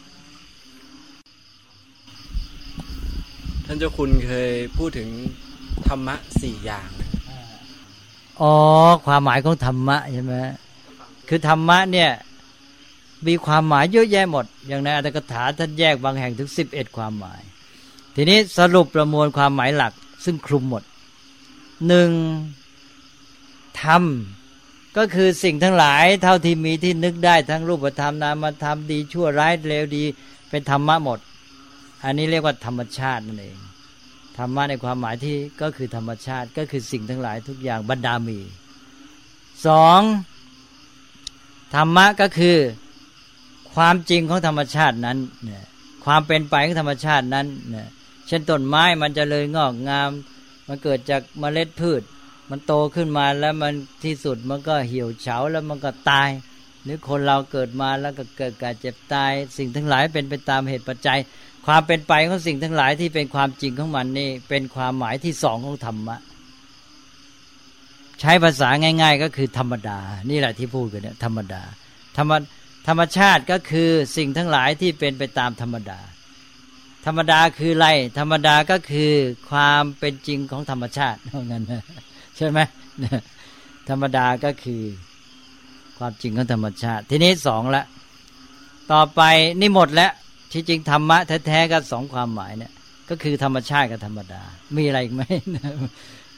[SPEAKER 4] ท่านเจ้าคุณเคยพูดถึงธรรมะสี่อย่าง
[SPEAKER 3] อ๋อความหมายของธรรมะใช่ไหมคือธรรมะเนี่ยมีความหมายเยอะแยะหมดอย่างในอัตถกถาท่านแยกบางแห่งถึงสิบเอ็ดความหมายทีนี้สรุปประมวลความหมายหลักซึ่งคลุมหมดหนึ่งธรรมก็คือสิ่งทั้งหลายเท่าที่มีที่นึกได้ทั้งรูปธรรมนามธรรมดีชั่วร้ายเลวดีเป็นธรรมะหมดอันนี้เรียกว่าธรรมชาตินั่นเองธรรมะในความหมายที่ก็คือธรรมชาติก็คือสิ่งทั้งหลายทุกอย่างบรรดามีสองธรรมะก็คือความจริงของธรรมชาตินั้นเนี่ยความเป็นไปของธรรมชาตินั้นเนี่ยเช่นต้นไม้มันจะเลยงอกงามมันเกิดจากเมล็ดพืชมันโตขึ้นมาแล้วมันที่สุดมันก็เหี่ยวเฉาแล้วมันก็ตายหรือคนเราเกิดมาแล้วก็เกิดการเจ็บตายสิ่งทั้งหลายเป็นไปตามเหตุปัจจัยความเป็นไปของสิ่งทั้งหลายที่เป็นความจริงของมันนี่เป็นความหมายที่สองของธรรมะใช้ภาษาง่ายๆก็คือธรรมดานี่แหละที่พูดกันเนี่ยธรรมดาธรรมธรรมชาติก็คือสิ่งทั้งหลายที่เป็นไปตามธรรมดาธรรมดาคืออะไรธรรมดาก็คือความเป็นจริงของธรรมชาติเท่านั้นใช่ไหมธรรมดาก็คือความจริงของธรรมชาติทีนี้สองละต่อไปนี่หมดแล้วที่จริงธรรมะแท้ๆก็สองความหมายเนี่ยก็คือธรรมชาติกับธรรมดามีอะไรอีกไหม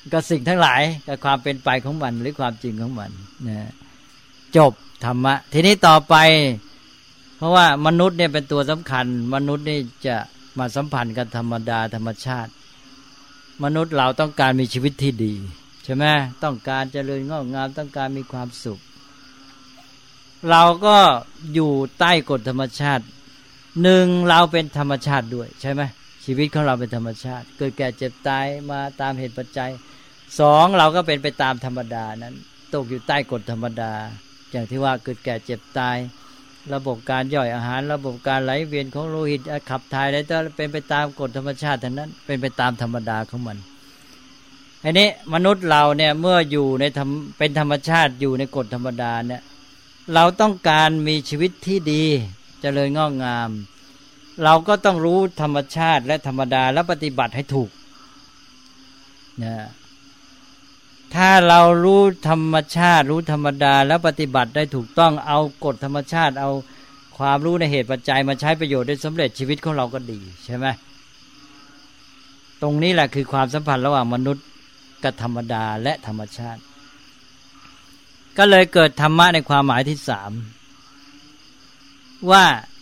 [SPEAKER 3] กับสิ่งทั้งหลายกับความเป็นไปของมันหรือความจริงของมันนะจบธรรมะทีนี้ต่อไปเพราะว่ามนุษย์เนี่ยเป็นตัวสำคัญมนุษย์นี่จะมาสัมพันธ์กับธรรมดาธรรมชาติมนุษย์เราต้องการมีชีวิตที่ดีใช่ไหมต้องการเจริญงอกงามต้องการมีความสุขเราก็อยู่ใต้กฎธรรมชาติหนึ่งเราเป็นธรรมชาติด้วยใช่ไหมชีวิตของเราเป็นธรรมชาติเกิดแก่เจ็บตายมาตามเหตุปัจจัยสองเราก็เป็นไปตามธรรมดานั้นตกอยู่ใต้กฎธรรมดาอย่างที่ว่าเกิดแก่เจ็บตายระบบการย่อยอาหารระบบการไหลเวียนของโลหิตขับถ่ายอะไรก็เป็นไปตามกฎธรรมชาติทั้งนั้นเป็นไปตามธรรมดาของมันอันนี้มนุษย์เราเนี่ยเมื่ออยู่ในธรรมเป็นธรรมชาติอยู่ในกฎธรรมดาเนี่ยเราต้องการมีชีวิตที่ดีเจริญงอกงามเราก็ต้องรู้ธรรมชาติและธรรมดาและปฏิบัติให้ถูกนะถ้าเรารู้ธรรมชาติรู้ธรรมดาแล้วปฏิบัติได้ถูกต้องเอากฎธรรมชาติเอาความรู้ในเหตุปัจจัยมาใช้ประโยชน์ได้สำเร็จชีวิตของเราก็ดีใช่ไหมตรงนี้แหละคือความสัมพันธ์ระหว่างมนุษย์กับธรรมดาและธรรมชาติก็เลยเกิดธรรมะในความหมายที่สามว่า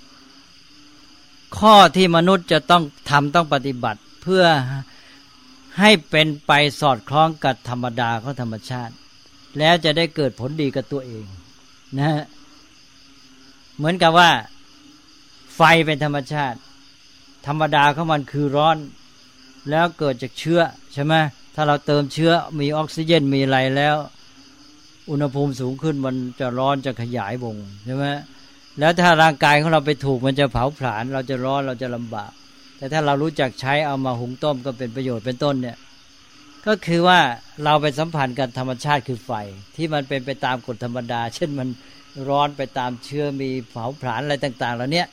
[SPEAKER 3] ข้อที่มนุษย์จะต้องทำต้องปฏิบัติเพื่อให้เป็นไปสอดคล้องกับธรรมดาของธรรมชาติแล้วจะได้เกิดผลดีกับตัวเองนะฮะเหมือนกับว่าไฟเป็นธรรมชาติธรรมดาของมันคือร้อนแล้วเกิดจากเชื้อใช่ไหมถ้าเราเติมเชื้อมีออกซิเจนมีอะไรแล้วอุณหภูมิสูงขึ้นมันจะร้อนจะขยายวงใช่ไหมแล้วถ้าร่างกายของเราไปถูกมันจะเผาผลาญเราจะร้อนเราจะลำบากแต่ถ้าเรารู้จักใช้เอามาหุงต้มก็เป็นประโยชน์เป็นต้นเนี่ยก็คือว่าเราไปสัมพันธ์กับธรรมชาติคือไฟที่มันเป็นไปตามกฎธรรมดาเช่นมันร้อนไปตามเชื้อมีเผาผลาญอะไรต่างๆเหล่านี้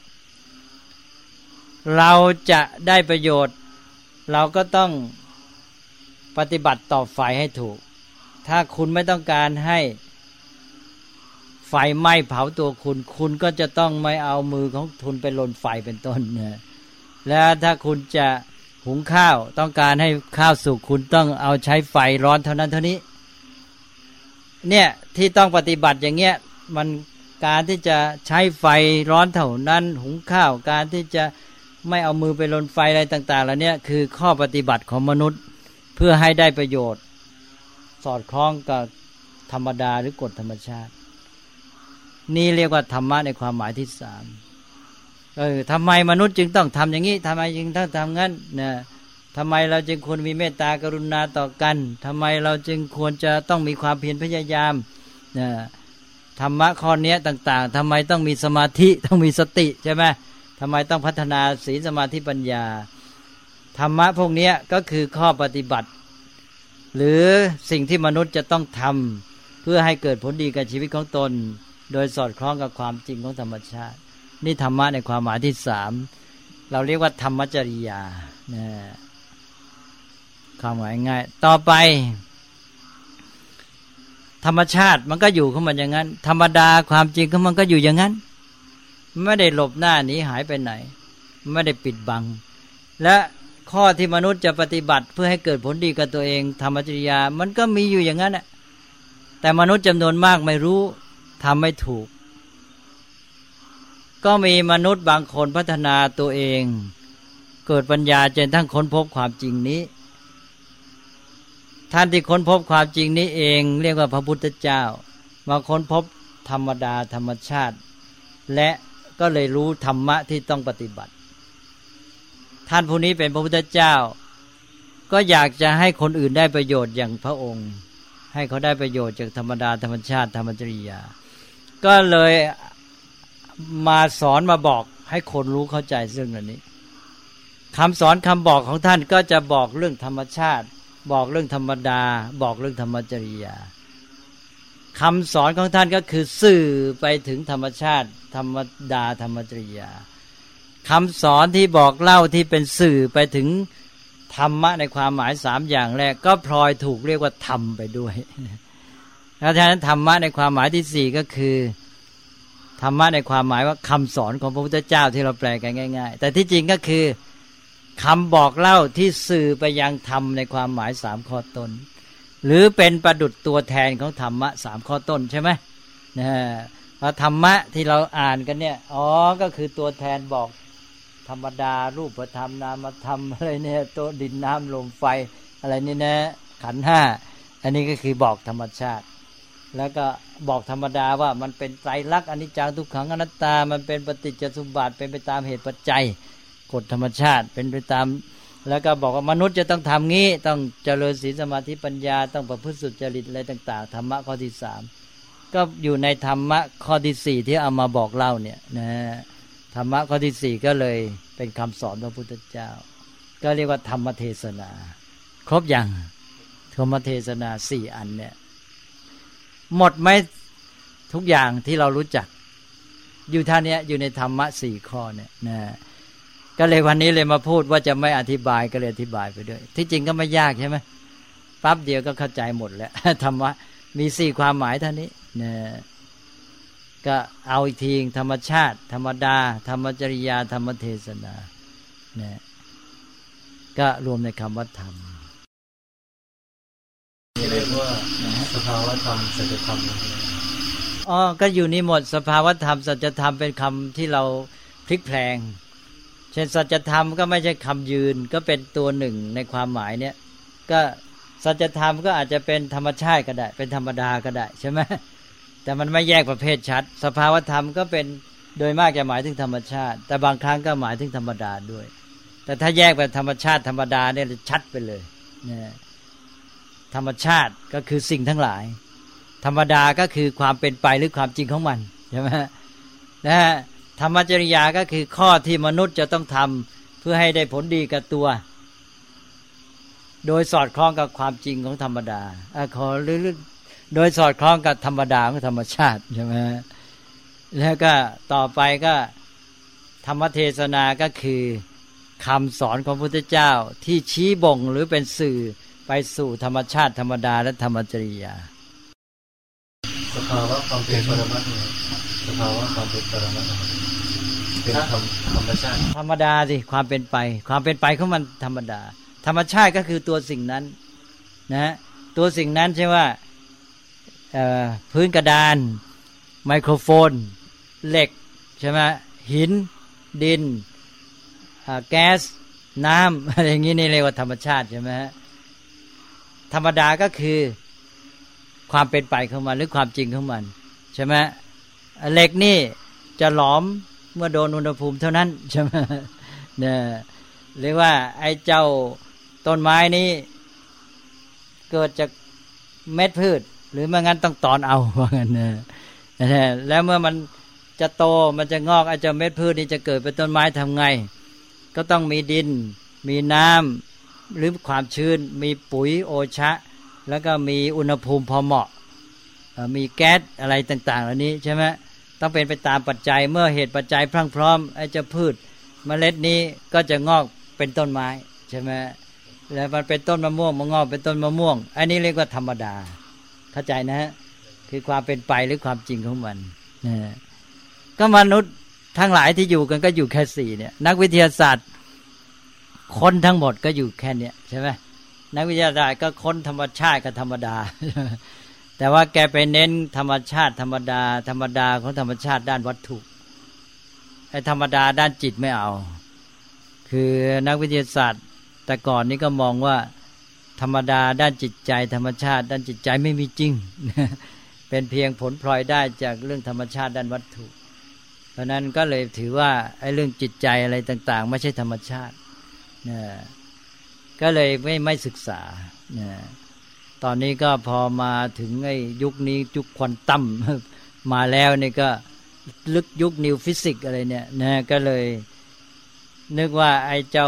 [SPEAKER 3] เราจะได้ประโยชน์เราก็ต้องปฏิบัติต่อไฟให้ถูกถ้าคุณไม่ต้องการให้ไฟไหม้เผาตัวคุณคุณก็จะต้องไม่เอามือของคุณไปลนไฟเป็นต้นนะแล้วถ้าคุณจะหุงข้าวต้องการให้ข้าวสุกคุณต้องเอาใช้ไฟร้อนเท่านั้นเท่านี้เนี่ยที่ต้องปฏิบัติอย่างเงี้ยมันการที่จะใช้ไฟร้อนเท่านั้นหุงข้าวการที่จะไม่เอามือไปลนไฟอะไรต่างๆแล้วเนี่ยคือข้อปฏิบัติของมนุษย์เพื่อให้ได้ประโยชน์สอดคล้องกับธรรมดาหรือกฎธรรมชาตินี่เรียกว่าธรรมะในความหมายที่สามเออทำไมมนุษย์จึงต้องทำอย่างนี้ทำไมจึงต้องทำงั้นนะทำไมเราจึงควรมีเมตตากรุณาต่อกันทำไมเราจึงควรจะต้องมีความเพียรพยายามนะธรรมะข้อนี้ต่างๆทำไมต้องมีสมาธิต้องมีสติใช่ไหมทำไมต้องพัฒนาศีลสมาธิปัญญาธรรมะพวกนี้ก็คือข้อปฏิบัติหรือสิ่งที่มนุษย์จะต้องทำเพื่อให้เกิดผลดีกับชีวิตของตนโดยสอดคล้องกับความจริงของธรรมชาตินี่ธรรมะในความหมายที่สามเราเรียกว่าธรรมจริยานะความหมายง่ายต่อไปธรรมชาติมันก็อยู่ของมันอย่างนั้นธรรมดาความจริงของมันก็อยู่อย่างนั้นไม่ได้หลบหน้าหนีหายไปไหนไม่ได้ปิดบังและข้อที่มนุษย์จะปฏิบัติเพื่อให้เกิดผลดีกับตัวเองธรรมจริยามันก็มีอยู่อย่างนั้นแหละแต่มนุษย์จำนวนมากไม่รู้ทำไม่ถูกก็มีมนุษย์บางคนพัฒนาตัวเองเกิดปัญญาจนทั้งค้นพบความจริงนี้ท่านที่ค้นพบความจริงนี้เองเรียกว่าพระพุทธเจ้ามาค้นพบธรรมดาธรรมชาติและก็เลยรู้ธรรมะที่ต้องปฏิบัติท่านผู้นี้เป็นพระพุทธเจ้าก็อยากจะให้คนอื่นได้ประโยชน์อย่างพระองค์ให้เขาได้ประโยชน์จากธรรมดาธรรมชาติธรรมจริยาก็เลยมาสอนมาบอกให้คนรู้เข้าใจซึ่งอันนี้คำสอนคำบอกของท่านก็จะบอกเรื่องธรรมชาติบอกเรื่องธรรมดาบอกเรื่องธรรมจริยาคำสอนของท่านก็คือสื่อไปถึงธรรมชาติธรรมดาธรรมจริยาคำสอนที่บอกเล่าที่เป็นสื่อไปถึงธรรมะในความหมายสามอย่างแรกก็พลอยถูกเรียกว่าธรรมไปด้วยเพราะฉะนั้นธรรมะในความหมายที่สี่ก็คือธรรมะในความหมายว่าคำสอนของพระพุทธเจ้าที่เราแปลกันง่ายๆแต่ที่จริงก็คือคำบอกเล่าที่สื่อไปยังธรรมในความหมายสามข้อต้นหรือเป็นประดุจตัวแทนของธรรมะสามข้อต้นใช่ไหมนะพระธรรมะที่เราอ่านกันเนี่ยอ๋อก็คือตัวแทนบอกธรรมดารูปธรรมนามธรรมอะไรเนี่ยตัวดินน้ำลมไฟอะไรนี่นะขันธ์ห้าอันนี้ก็คือบอกธรรมชาติแล้วก็บอกธรรมดาว่ามันเป็นไตรลักษณ์อนิจจังทุกขังอนัตตามันเป็นปฏิจจสมุปบาทเป็นไปตามเหตุปัจจัยกฎธรรมชาติเป็นไปตามแล้วก็บอกว่ามนุษย์จะต้องทำงี้ต้องเจริญศีลสมาธิปัญญาต้องประพฤติสุจริตอะไรต่างๆธรรมะข้อที่สามก็อยู่ในธรรมะข้อที่สี่ที่เอามาบอกเล่าเนี่ยนะธรรมะข้อที่สี่ก็เลยเป็นคำสอนพระพุทธเจ้าก็เรียกว่าธรรมเทศนาครบอย่างธรรมเทศนาสี่อันเนี่ยหมดไหมทุกอย่างที่เรารู้จักอยู่ท่านี้อยู่ในธรรมะสี่ข้อเนี่ยนะก็เลยวันนี้เลยมาพูดว่าจะไม่อธิบายก็เลยอธิบายไปด้วยที่จริงก็ไม่ยากใช่ไหมปั๊บเดียวก็เข้าใจหมดแล้วธรรมะมีสี่ความหมายเท่านี้นะก็เอาอีกทีธรรมชาติธรรมดาธรรมจริยาธรรมเทศนานะก็รวมในคำว่าธรรม
[SPEAKER 1] เรียกว่าสภาวธรรมสัจธรรม
[SPEAKER 3] อ๋อก็อยู่นี่หมดสภาวธรรมสัจธรรมเป็นคำที่เราพลิกแพลงเช่นสัจธรรมก็ไม่ใช่คำยืนก็เป็นตัวหนึ่งในความหมายเนี่ยก็สัจธรรมก็อาจจะเป็นธรรมชาติก็ได้เป็นธรรมดาก็ได้ใช่ไหมแต่มันไม่แยกประเภทชัดสภาวธรรมก็เป็นโดยมากจะหมายถึงธรรมชาติแต่บางครั้งก็หมายถึงธรรมดาด้วยแต่ถ้าแยกเป็นธรรมชาติธรรมดาเนี่ยชัดไปเลยเนี่ยธรรมชาติก็คือสิ่งทั้งหลายธรรมดาก็คือความเป็นไปหรือความจริงของมันใช่ไหมนะฮะธรรมจริยาก็คือข้อที่มนุษย์จะต้องทำเพื่อให้ได้ผลดีกับตัวโดยสอดคล้องกับความจริงของธรรมดาอ่ะขอหรือโดยสอดคล้องกับธรรมดาของธรรมชาติใช่ไหมแล้วก็ต่อไปก็ธรรมเทศนาก็คือคำสอนของพระพุทธเจ้าที่ชี้บ่งหรือเป็นสื่อไปสู่ธรรมชาติธรรมดาและธรรมจริยา
[SPEAKER 1] สภาวะความเป็นปรมัตถ์สภาวะความเป็นปรมัตถ์เป็นธรรมธรรมชาติ
[SPEAKER 3] ธรรมดาสิความเป็นไปความเป็นไปของมันธรรมดาธรรมชาติก็คือตัวสิ่งนั้นนะตัวสิ่งนั้นใช่ว่าพื้นกระดานไมโครโฟนเหล็กใช่ไหมหินดินแก๊สน้ำอะไรอย่างนี้นี่เรียกว่าธรรมชาติใช่ไหมธรรมดาก็คือความเป็นไปของมันหรือความจริงของมันใช่ไหมเหล็กนี่จะหลอมเมื่อโดนอุณหภูมิเท่านั้นใช่ไหมเนี่ยเรียกว่าไอ้เจ้าต้นไม้นี้เกิดจากเม็ดพืชหรือไม่งั้นต้องตอนเอาว่างั้นนะแล้วเมื่อมันจะโตมันจะงอกไอ้เจ้าเม็ดพืชนี่จะเกิดเป็นต้นไม้ทำไงก็ต้องมีดินมีน้ำหรือความชื้นมีปุ๋ยโอชะแล้วก็มีอุณหภูมิพอเหมาะมีแก๊สอะไรต่างๆเหล่านี้ใช่ไหมต้องเป็นไปตามปัจจัยเมื่อเหตุปัจจัยพรั่งพร้อมไอ้เจ้าพืชเมล็ดนี้ก็จะงอกเป็นต้นไม้ใช่ไหมแล้วมันเป็นต้นมะม่วงมันงอกเป็นต้นมะม่วงอันนี้เรียกว่าธรรมดาเข้าใจนะฮะคือความเป็นไปหรือความจริงของมันนะก็มนุษย์ทั้งหลายที่อยู่กันก็อยู่แค่สี่เนี่ยนักวิทยาศาสตร์คนทั้งหมดก็อยู่แค่เนี้ยใช่ไหมนักวิทยาศาสตร์ก็ค้นธรรมชาติกับธรรมดาแต่ว่าแกไปเน้นธรรมชาติธรรมดาธรรมดาของธรรมชาติด้านวัตถุไอ้ธรรมดาด้านจิตไม่เอาคือนักวิทยาศาสตร์แต่ก่อนนี้ก็มองว่าธรรมดาด้านจิตใจธรรมชาติด้านจิตใจไม่มีจริงเป็นเพียงผลพลอยได้จากเรื่องธรรมชาติด้านวัตถุเพราะนั้นก็เลยถือว่าไอ้เรื่องจิตใจอะไรต่างๆไม่ใช่ธรรมชาตินะก็เลยไม่ไม่ศึกษานะตอนนี้ก็พอมาถึงไอ้ยุคนี้ยุคควอนตัมมาแล้วนี่ก็ลึกยุคนิวฟิสิกส์อะไรเนี่ยนะก็เลยนึกว่าไอ้เจ้า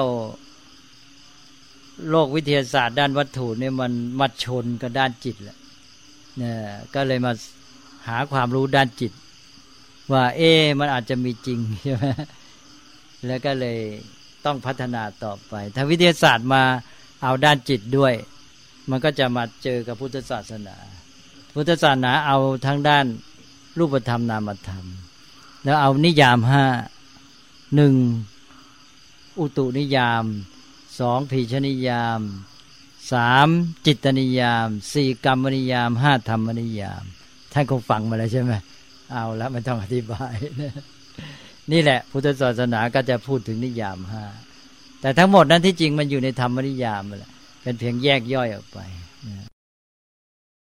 [SPEAKER 3] โลกวิทยาศาสตร์ด้านวัตถุนี่มันมาชนกับด้านจิตแหละเนี่ยก็เลยมาหาความรู้ด้านจิตว่าเอ๊ะมันอาจจะมีจริงใช่ไหมแล้วก็เลยต้องพัฒนาต่อไปถ้าวิทยาศาสตร์มาเอาด้านจิตด้วยมันก็จะมาเจอกับพุทธศาสนาพุทธศาสนาเอาทั้งด้านรูปธรรมนามธรรมแล้วเอานิยามห้าหนึ่งอุตุนิยามสองพีชนิยามสามจิตตนิยามสี่กรรมนิยามห้าธรรมนิยามท่านคงฟังมาแล้วใช่ไหมเอาแล้วไม่ต้องอธิบายนี่แหละพุทธศาสนาก็จะพูดถึงนิยามห้าแต่ทั้งหมดนั้นที่จริงมันอยู่ในธรรมนิยามแหละเป็นเพียงแยกย่อยออกไป